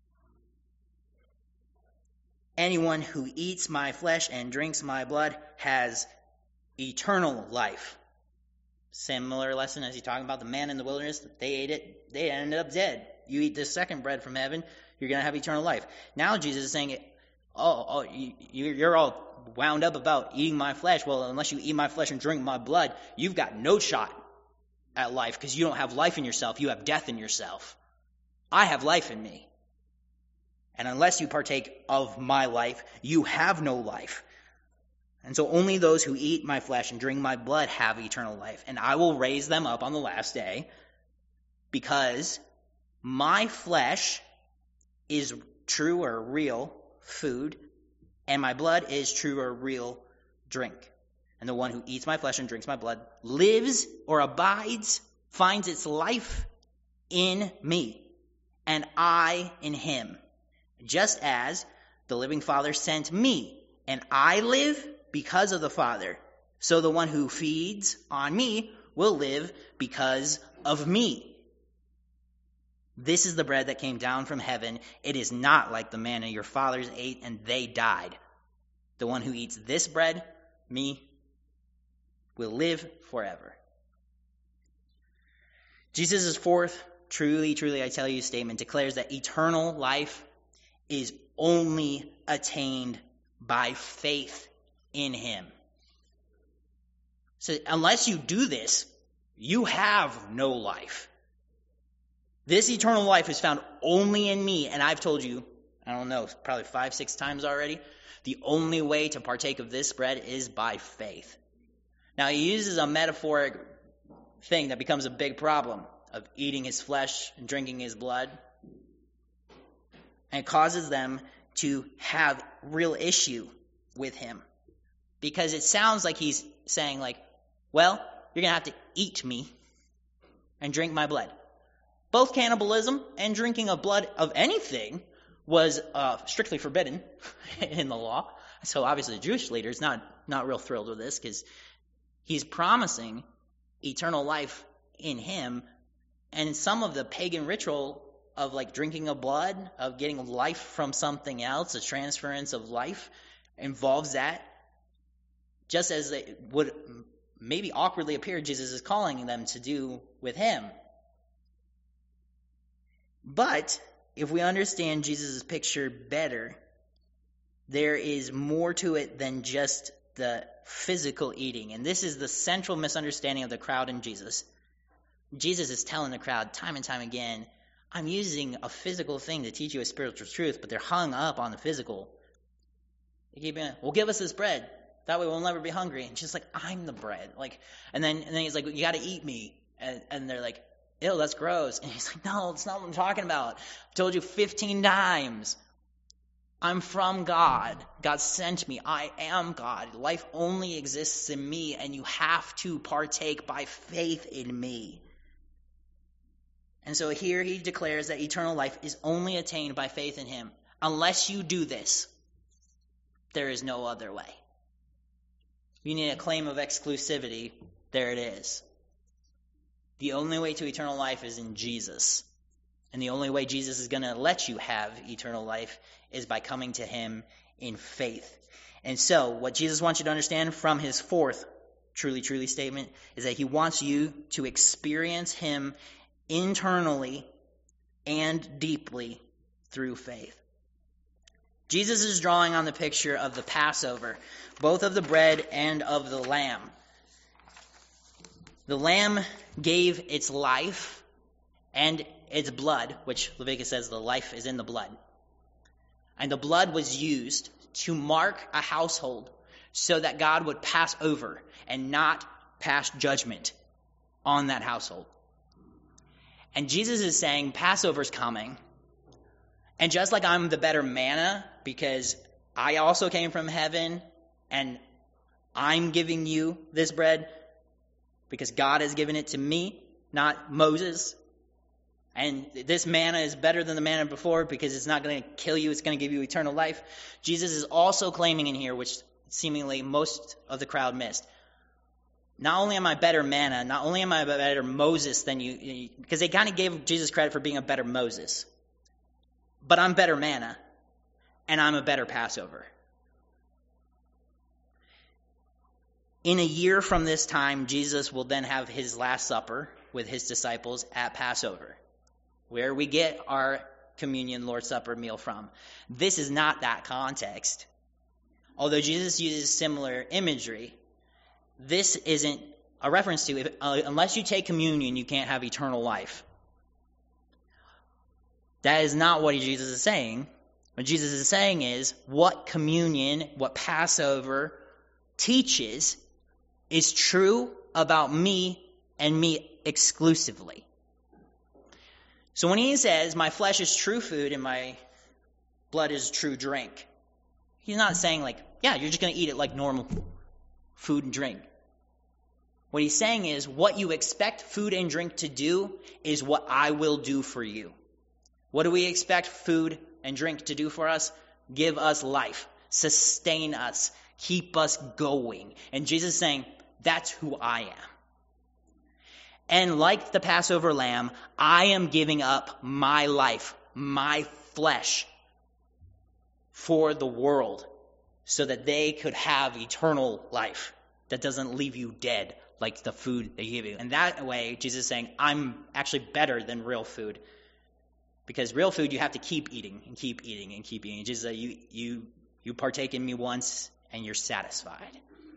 Anyone who eats my flesh and drinks my blood has eternal life. Similar lesson as he's talking about the man in the wilderness. They ate it. They ended up dead. You eat the second bread from heaven, you're going to have eternal life. Now Jesus is saying, you're all wound up about eating my flesh. Well, unless you eat my flesh and drink my blood, you've got no shot at life because you don't have life in yourself. You have death in yourself. I have life in me. And unless you partake of my life, you have no life. And so only those who eat my flesh and drink my blood have eternal life. And I will raise them up on the last day because my flesh is true or real food, and my blood is true or real drink. And the one who eats my flesh and drinks my blood lives or abides, finds its life in me, and I in him. Just as the living Father sent me, and I live because of the Father. So the one who feeds on me will live because of me. This is the bread that came down from heaven. It is not like the manna your fathers ate and they died. The one who eats this bread, me, will live forever. Jesus' fourth, truly, truly, I tell you statement declares that eternal life is only attained by faith in him. So unless you do this, you have no life. This eternal life is found only in me, and I've told you, I don't know, probably 5-6 times already, the only way to partake of this bread is by faith. Now he uses a metaphoric thing that becomes a big problem of eating his flesh and drinking his blood. And it causes them to have real issue with him. Because it sounds like he's saying like, well, you're going to have to eat me and drink my blood. Both cannibalism and drinking of blood of anything was strictly forbidden in the law. So obviously the Jewish leaders not real thrilled with this because he's promising eternal life in him. And some of the pagan ritual of like drinking of blood, of getting life from something else, a transference of life, involves that. Just as it would maybe awkwardly appear Jesus is calling them to do with him. But if we understand Jesus' picture better, there is more to it than just the physical eating. And this is the central misunderstanding of the crowd and Jesus. Jesus is telling the crowd time and time again, I'm using a physical thing to teach you a spiritual truth, but they're hung up on the physical. They keep being, well, give us this bread. That way we'll never be hungry. And she's like, I'm the bread. And then he's like, you got to eat me. And they're like, ew, that's gross. And he's like, no, that's not what I'm talking about. I've told you 15 times. I'm from God. God sent me. I am God. Life only exists in me, and you have to partake by faith in me. And so here he declares that eternal life is only attained by faith in him. Unless you do this, there is no other way. You need a claim of exclusivity. There it is. The only way to eternal life is in Jesus. And the only way Jesus is going to let you have eternal life is by coming to him in faith. And so, what Jesus wants you to understand from his fourth truly, truly statement is that he wants you to experience him internally and deeply through faith. Jesus is drawing on the picture of the Passover, both of the bread and of the lamb. The lamb gave its life and its blood, which Leviticus says the life is in the blood. And the blood was used to mark a household so that God would pass over and not pass judgment on that household. And Jesus is saying Passover's coming. And just like I'm the better manna because I also came from heaven and I'm giving you this bread because God has given it to me, not Moses. And this manna is better than the manna before because it's not going to kill you, it's going to give you eternal life. Jesus is also claiming in here, which seemingly most of the crowd missed, not only am I better manna, not only am I a better Moses than you, because they kind of gave Jesus credit for being a better Moses, but I'm better manna, and I'm a better Passover. In a year from this time, Jesus will then have his Last Supper with his disciples at Passover, where we get our communion Lord's Supper meal from. This is not that context. Although Jesus uses similar imagery, this isn't a reference to, unless you take communion, you can't have eternal life. That is not what Jesus is saying. What Jesus is saying is what communion, what Passover teaches is true about me and me exclusively. So when he says, my flesh is true food and my blood is true drink, he's not saying like, yeah, you're just going to eat it like normal food and drink. What he's saying is, what you expect food and drink to do is what I will do for you. What do we expect food and drink to do for us? Give us life, sustain us, keep us going. And Jesus is saying, that's who I am. And like the Passover lamb, I am giving up my life, my flesh, for the world, so that they could have eternal life that doesn't leave you dead like the food they give you. And that way, Jesus is saying, I'm actually better than real food. Because real food, you have to keep eating and keep eating and keep eating. Jesus said, you partake in me once and you're satisfied.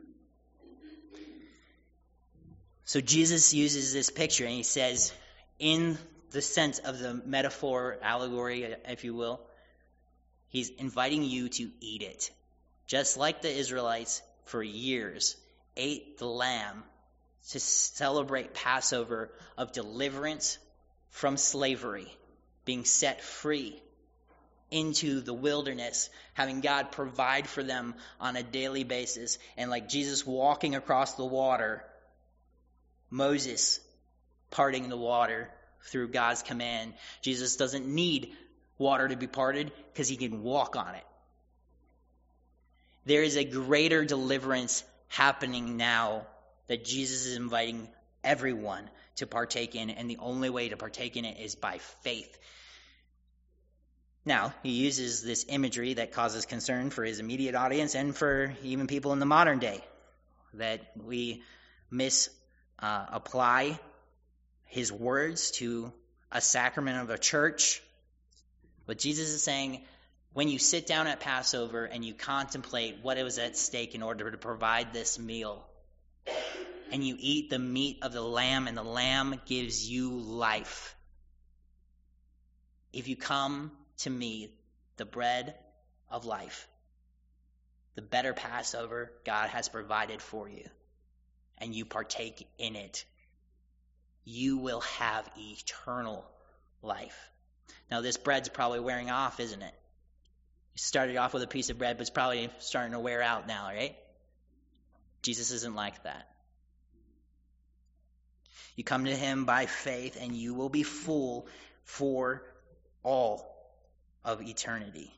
So Jesus uses this picture and he says, in the sense of the metaphor, allegory, if you will, he's inviting you to eat it. Just like the Israelites for years ate the lamb to celebrate Passover of deliverance from slavery, being set free into the wilderness, having God provide for them on a daily basis. And like Jesus walking across the water, Moses parting the water through God's command. Jesus doesn't need water to be parted because he can walk on it. There is a greater deliverance happening now that Jesus is inviting everyone to partake in, and the only way to partake in it is by faith. Now, he uses this imagery that causes concern for his immediate audience and for even people in the modern day, that we misapply his words to a sacrament of a church. But Jesus is saying, when you sit down at Passover and you contemplate what was at stake in order to provide this meal, and you eat the meat of the lamb, and the lamb gives you life. If you come to me, the bread of life, the better Passover God has provided for you, and you partake in it, you will have eternal life. Now, this bread's probably wearing off, isn't it? You started off with a piece of bread, but it's probably starting to wear out now, right? Jesus isn't like that. You come to him by faith, and you will be full for all of eternity.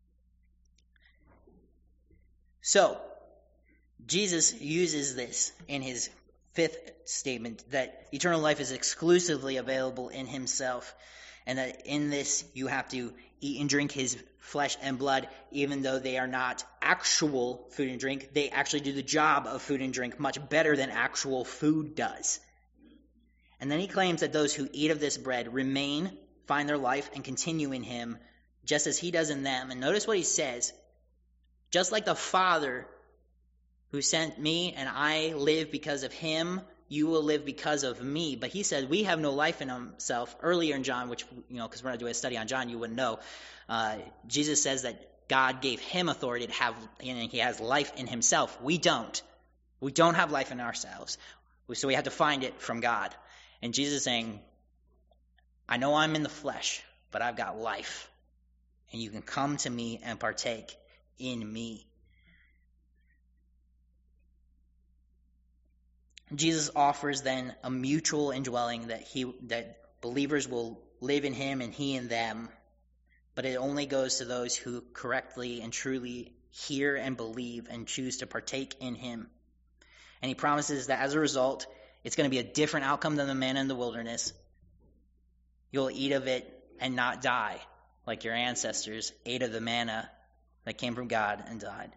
So, Jesus uses this in his fifth statement, that eternal life is exclusively available in himself, and that in this you have to eat and drink his flesh and blood, even though they are not actual food and drink. They actually do the job of food and drink much better than actual food does. And then he claims that those who eat of this bread remain, find their life, and continue in him, just as he does in them. And notice what he says. Just like the Father who sent me, and I live because of him, you will live because of me. But he said we have no life in himself. Earlier in John, which, because we're not doing a study on John, you wouldn't know, Jesus says that God gave him authority to have, and he has life in himself. We don't. We don't have life in ourselves. So we have to find it from God. And Jesus is saying, I know I'm in the flesh, but I've got life. And you can come to me and partake in me. Jesus offers then a mutual indwelling that believers will live in him and he in them, but it only goes to those who correctly and truly hear and believe and choose to partake in him. And he promises that as a result, it's going to be a different outcome than the manna in the wilderness. You'll eat of it and not die, like your ancestors ate of the manna that came from God and died.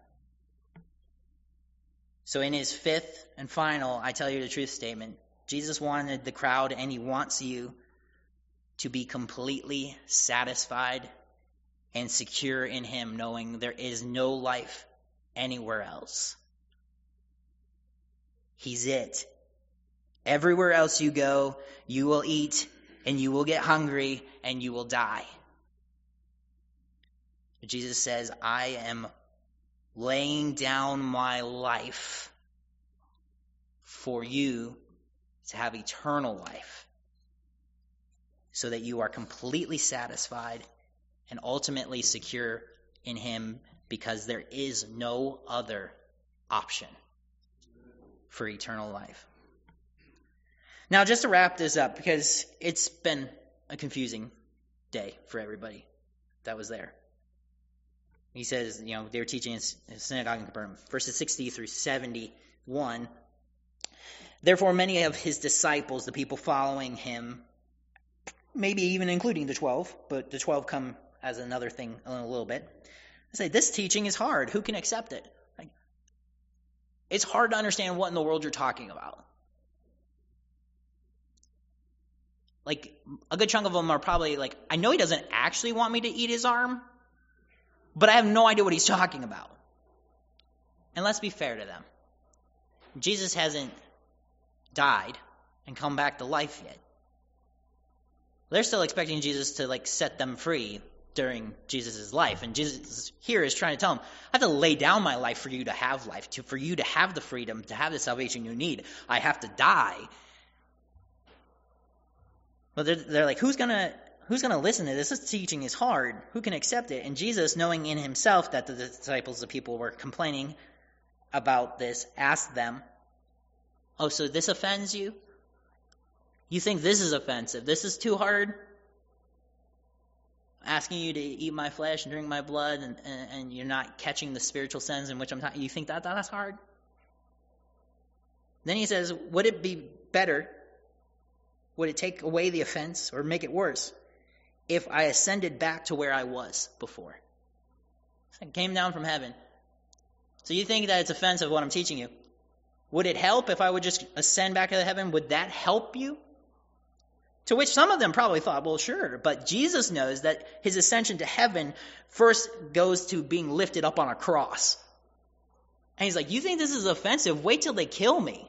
So in his fifth and final, I tell you the truth statement, Jesus wanted the crowd, and he wants you to be completely satisfied and secure in him, knowing there is no life anywhere else. He's it. Everywhere else you go, you will eat, and you will get hungry, and you will die. But Jesus says, I am laying down my life for you to have eternal life, so that you are completely satisfied and ultimately secure in him, because there is no other option for eternal life. Now, just to wrap this up, because it's been a confusing day for everybody that was there. He says, they were teaching in synagogue in Capernaum. Verses 60 through 71, Therefore, many of his disciples, the people following him, maybe even including the 12, but the 12 come as another thing in a little bit, say, this teaching is hard. Who can accept it? Like, it's hard to understand what in the world you're talking about. Like, a good chunk of them are probably like, I know he doesn't actually want me to eat his arm, but I have no idea what he's talking about. And let's be fair to them. Jesus hasn't died and come back to life yet. They're still expecting Jesus to set them free during Jesus' life. And Jesus here is trying to tell them, I have to lay down my life for you to have life, for you to have the freedom, to have the salvation you need. I have to die. But they're like, who's gonna listen to this? This teaching is hard. Who can accept it? And Jesus, knowing in himself that the disciples, the people, were complaining about this, asked them, oh, so this offends you? You think this is offensive? This is too hard? Asking you to eat my flesh and drink my blood, and you're not catching the spiritual sense in which I'm talking. You think that's hard? Then he says, would it be better? Would it take away the offense or make it worse if I ascended back to where I was before? I came down from heaven. So you think that it's offensive what I'm teaching you? Would it help if I would just ascend back to heaven? Would that help you? To which some of them probably thought, well, sure. But Jesus knows that his ascension to heaven first goes to being lifted up on a cross. And he's like, you think this is offensive? Wait till they kill me.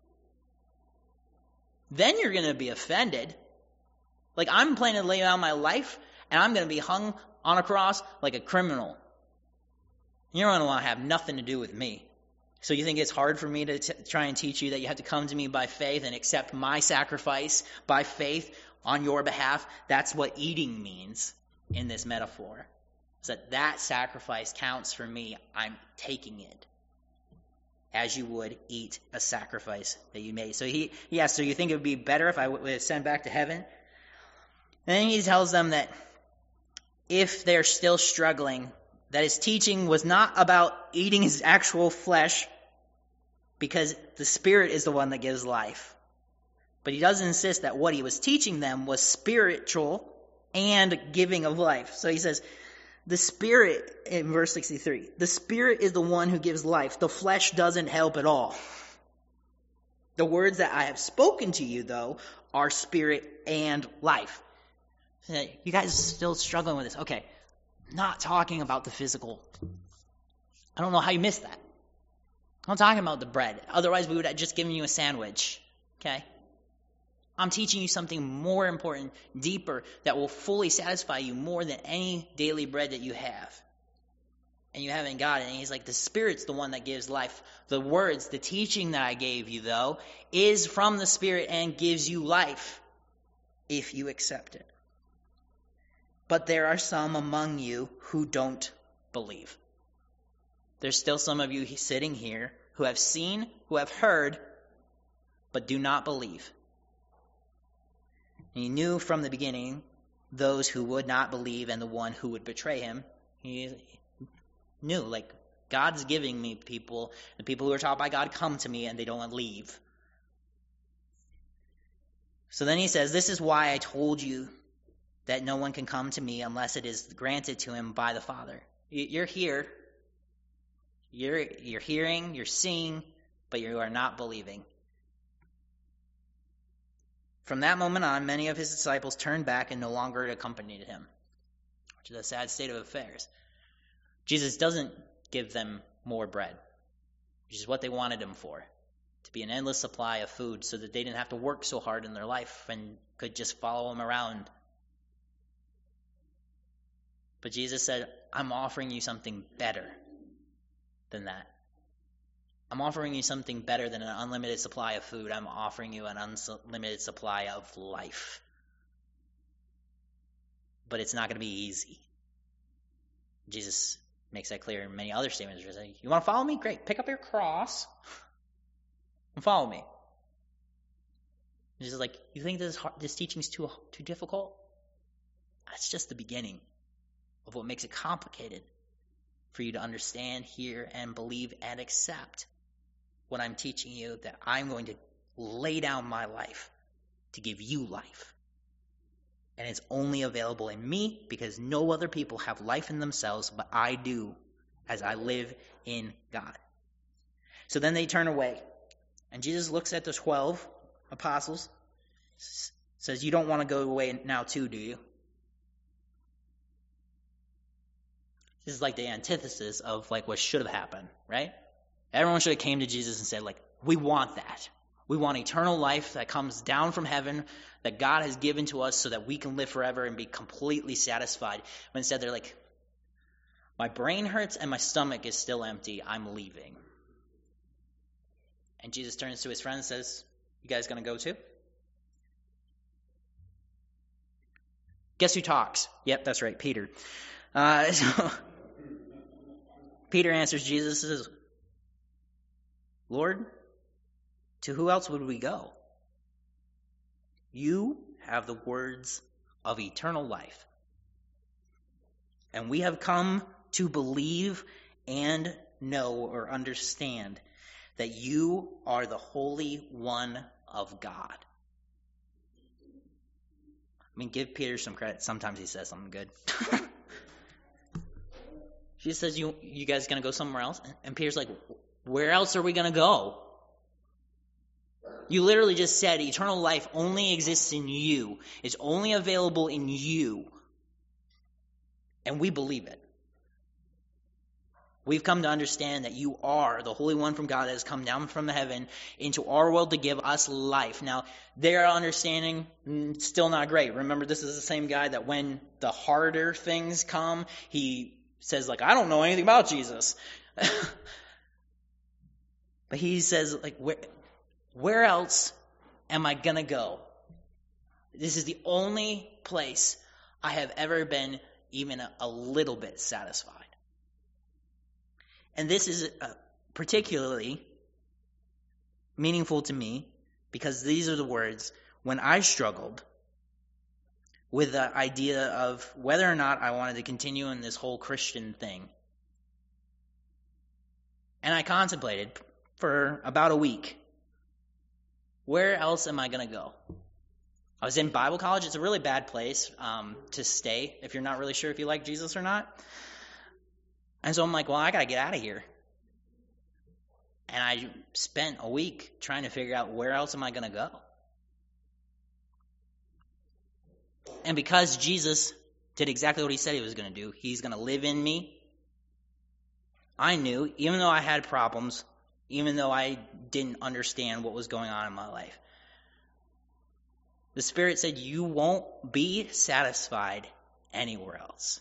Then you're going to be offended. Like, I'm planning to lay down my life, and I'm going to be hung on a cross like a criminal. You're going to want to have nothing to do with me. So you think it's hard for me to try and teach you that you have to come to me by faith and accept my sacrifice by faith on your behalf? That's what eating means in this metaphor. Is that sacrifice counts for me. I'm taking it as you would eat a sacrifice that you made. So so you think it would be better if I would ascend back to heaven? And then he tells them that if they're still struggling, that his teaching was not about eating his actual flesh, because the Spirit is the one that gives life. But he does insist that what he was teaching them was spiritual and giving of life. So he says, the Spirit, in verse 63, the Spirit is the one who gives life. The flesh doesn't help at all. The words that I have spoken to you, though, are spirit and life. You guys are still struggling with this. Okay, not talking about the physical. I don't know how you missed that. I'm talking about the bread. Otherwise, we would have just given you a sandwich. Okay? I'm teaching you something more important, deeper, that will fully satisfy you more than any daily bread that you have. And you haven't got it. And he's like, the Spirit's the one that gives life. The words, the teaching that I gave you, though, is from the Spirit and gives you life if you accept it. But there are some among you who don't believe. There's still some of you sitting here who have seen, who have heard, but do not believe. And he knew from the beginning those who would not believe and the one who would betray him. He knew, God's giving me people. The people who are taught by God come to me and they don't leave. So then he says, this is why I told you that no one can come to me unless it is granted to him by the Father. You're here. You're hearing, you're seeing, but you are not believing. From that moment on, many of his disciples turned back and no longer accompanied him, which is a sad state of affairs. Jesus doesn't give them more bread, which is what they wanted him for, to be an endless supply of food so that they didn't have to work so hard in their life and could just follow him around. But Jesus said, I'm offering you something better than that. I'm offering you something better than an unlimited supply of food. I'm offering you an unlimited supply of life. But it's not going to be easy. Jesus makes that clear in many other statements. He's like, you want to follow me? Great. Pick up your cross and follow me. Jesus is like, you think this teaching's too difficult? That's just the beginning of what makes it complicated for you to understand, hear, and believe and accept what I'm teaching you, that I'm going to lay down my life to give you life. And it's only available in me because no other people have life in themselves, but I do as I live in God. So then they turn away. And Jesus looks at the 12 apostles, says, you don't want to go away now too, do you? This is like the antithesis of like what should have happened, right? Everyone should have came to Jesus and said, like, we want that. We want eternal life that comes down from heaven, that God has given to us so that we can live forever and be completely satisfied. But instead they're like, my brain hurts and my stomach is still empty. I'm leaving. And Jesus turns to his friend and says, you guys going to go too? Guess who talks? Yep, that's right, Peter. So Peter answers Jesus and says, Lord, to who else would we go? You have the words of eternal life. And we have come to believe and know or understand that you are the Holy One of God. I mean, give Peter some credit. Sometimes he says something good. Jesus says, you guys going to go somewhere else? And Peter's like, where else are we going to go? You literally just said eternal life only exists in you. It's only available in you. And we believe it. We've come to understand that you are the Holy One from God that has come down from heaven into our world to give us life. Now, their understanding, still not great. Remember, this is the same guy that when the harder things come, he says, like, I don't know anything about Jesus. But he says, like, where else am I going to go? This is the only place I have ever been even a little bit satisfied. And this is particularly meaningful to me because these are the words when I struggled with the idea of whether or not I wanted to continue in this whole Christian thing. And I contemplated for about a week. Where else am I going to go? I was in Bible college. It's a really bad place to stay if you're not really sure if you like Jesus or not. And so I'm like, well, I got to get out of here. And I spent a week trying to figure out where else am I going to go. And because Jesus did exactly what he said he was going to do, he's going to live in me. I knew, even though I had problems, even though I didn't understand what was going on in my life, the Spirit said, you won't be satisfied anywhere else.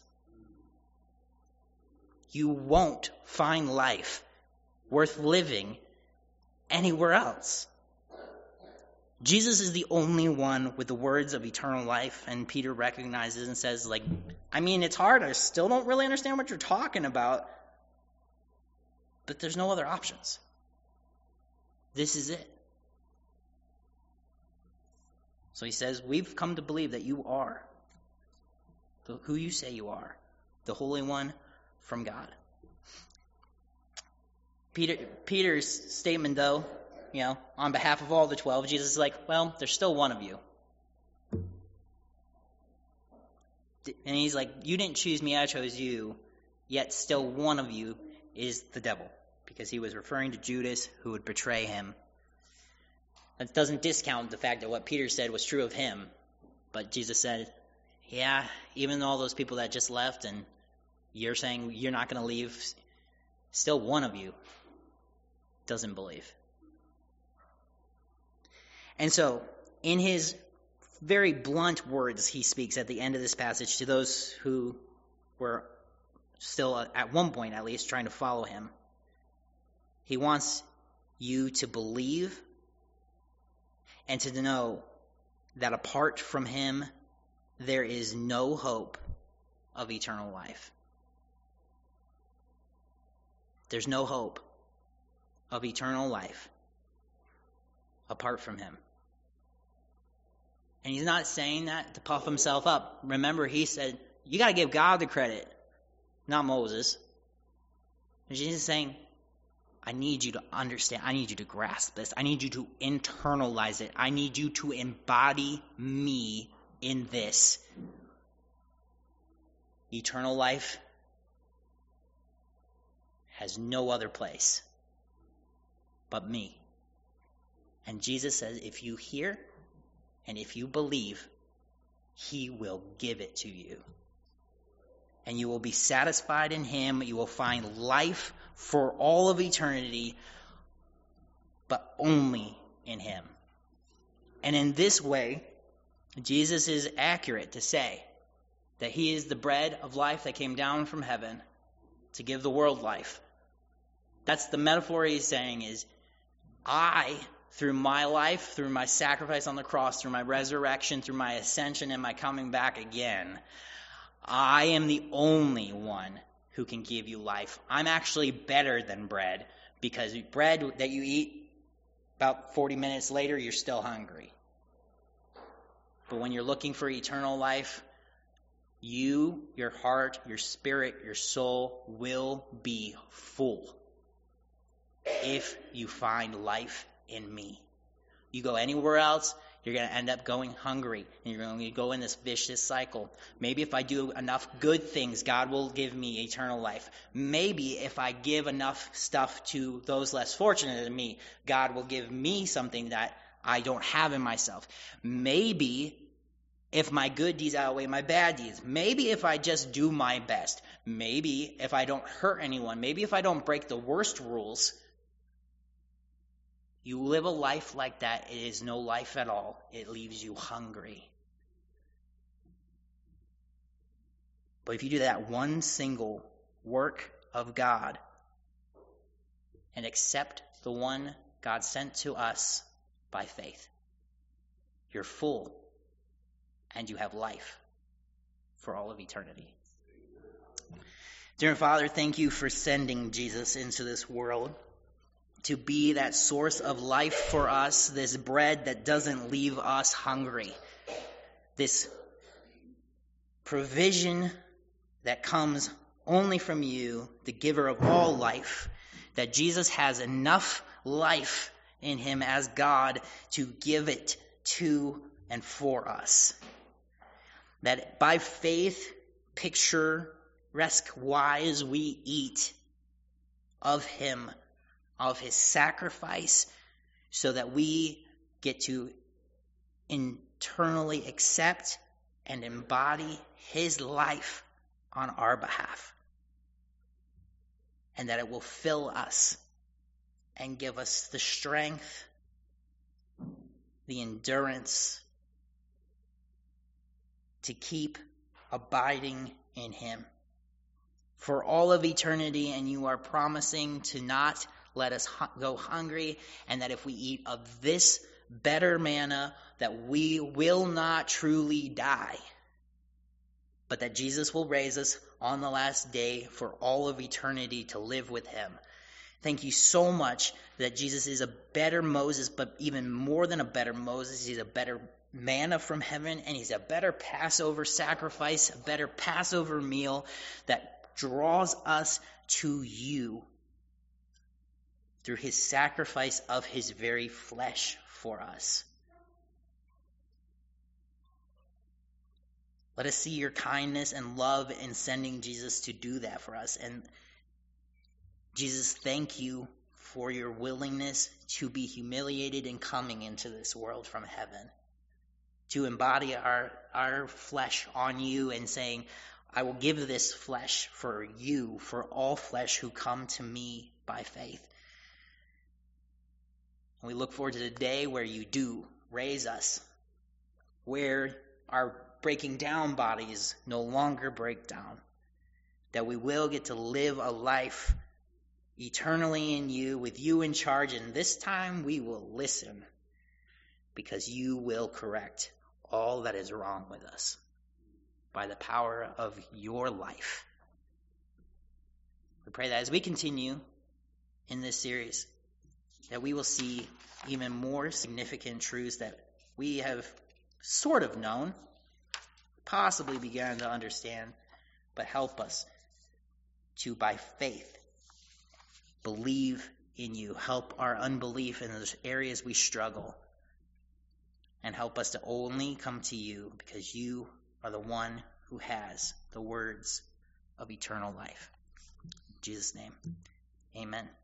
You won't find life worth living anywhere else. Jesus is the only one with the words of eternal life, and Peter recognizes and says, like, I mean, it's hard. I still don't really understand what you're talking about, but there's no other options. This is it. So he says, we've come to believe that you are who you say you are, the Holy One from God. Peter's statement, though, on behalf of all the 12, Jesus is like, well, there's still one of you. And he's like, you didn't choose me, I chose you, yet still one of you is the devil. Because he was referring to Judas, who would betray him. That doesn't discount the fact that what Peter said was true of him. But Jesus said, yeah, even all those people that just left and you're saying you're not going to leave, still one of you doesn't believe. And so, in his very blunt words he speaks at the end of this passage to those who were still, at one point at least, trying to follow him. He wants you to believe and to know that apart from him, there is no hope of eternal life. There's no hope of eternal life apart from him. And he's not saying that to puff himself up. Remember, he said, you got to give God the credit, not Moses. And Jesus is saying, I need you to understand. I need you to grasp this. I need you to internalize it. I need you to embody me in this. Eternal life has no other place but me. And Jesus says, if you hear and if you believe, he will give it to you. And you will be satisfied in him. You will find life for all of eternity, but only in him. And in this way, Jesus is accurate to say that he is the bread of life that came down from heaven to give the world life. That's the metaphor he's saying is, I, through my life, through my sacrifice on the cross, through my resurrection, through my ascension and my coming back again, I am the only one who can give you life. I'm actually better than bread, because bread that you eat, about 40 minutes later, you're still hungry. But when you're looking for eternal life, you, your heart, your spirit, your soul will be full if you find life in me. You go anywhere else, you're going to end up going hungry, and you're going to go in this vicious cycle. Maybe if I do enough good things, God will give me eternal life. Maybe if I give enough stuff to those less fortunate than me, God will give me something that I don't have in myself. Maybe if my good deeds outweigh my bad deeds. Maybe if I just do my best. Maybe if I don't hurt anyone. Maybe if I don't break the worst rules. You live a life like that, it is no life at all. It leaves you hungry. But if you do that one single work of God and accept the one God sent to us by faith, you're full and you have life for all of eternity. Dear Father, thank you for sending Jesus into this world to be that source of life for us, this bread that doesn't leave us hungry, this provision that comes only from you, the giver of all life, that Jesus has enough life in him as God to give it to and for us. That by faith, picturesque-wise, we eat of him, of his sacrifice, so that we get to internally accept and embody his life on our behalf. And that it will fill us and give us the strength, the endurance to keep abiding in him for all of eternity. And you are promising to not let us go hungry, and that if we eat of this better manna, that we will not truly die, but that Jesus will raise us on the last day for all of eternity to live with him. Thank you so much that Jesus is a better Moses, but even more than a better Moses, he's a better manna from heaven, and he's a better Passover sacrifice, a better Passover meal that draws us to you through his sacrifice of his very flesh for us. Let us see your kindness and love in sending Jesus to do that for us. And Jesus, thank you for your willingness to be humiliated and coming into this world from heaven, to embody our flesh on you and saying, I will give this flesh for you, for all flesh who come to me by faith. And we look forward to the day where you do raise us, where our breaking down bodies no longer break down, that we will get to live a life eternally in you, with you in charge, and this time we will listen, because you will correct all that is wrong with us by the power of your life. We pray that as we continue in this series, that we will see even more significant truths that we have sort of known, possibly began to understand, but help us to, by faith, believe in you. Help our unbelief in those areas we struggle. And help us to only come to you because you are the one who has the words of eternal life. In Jesus' name, amen.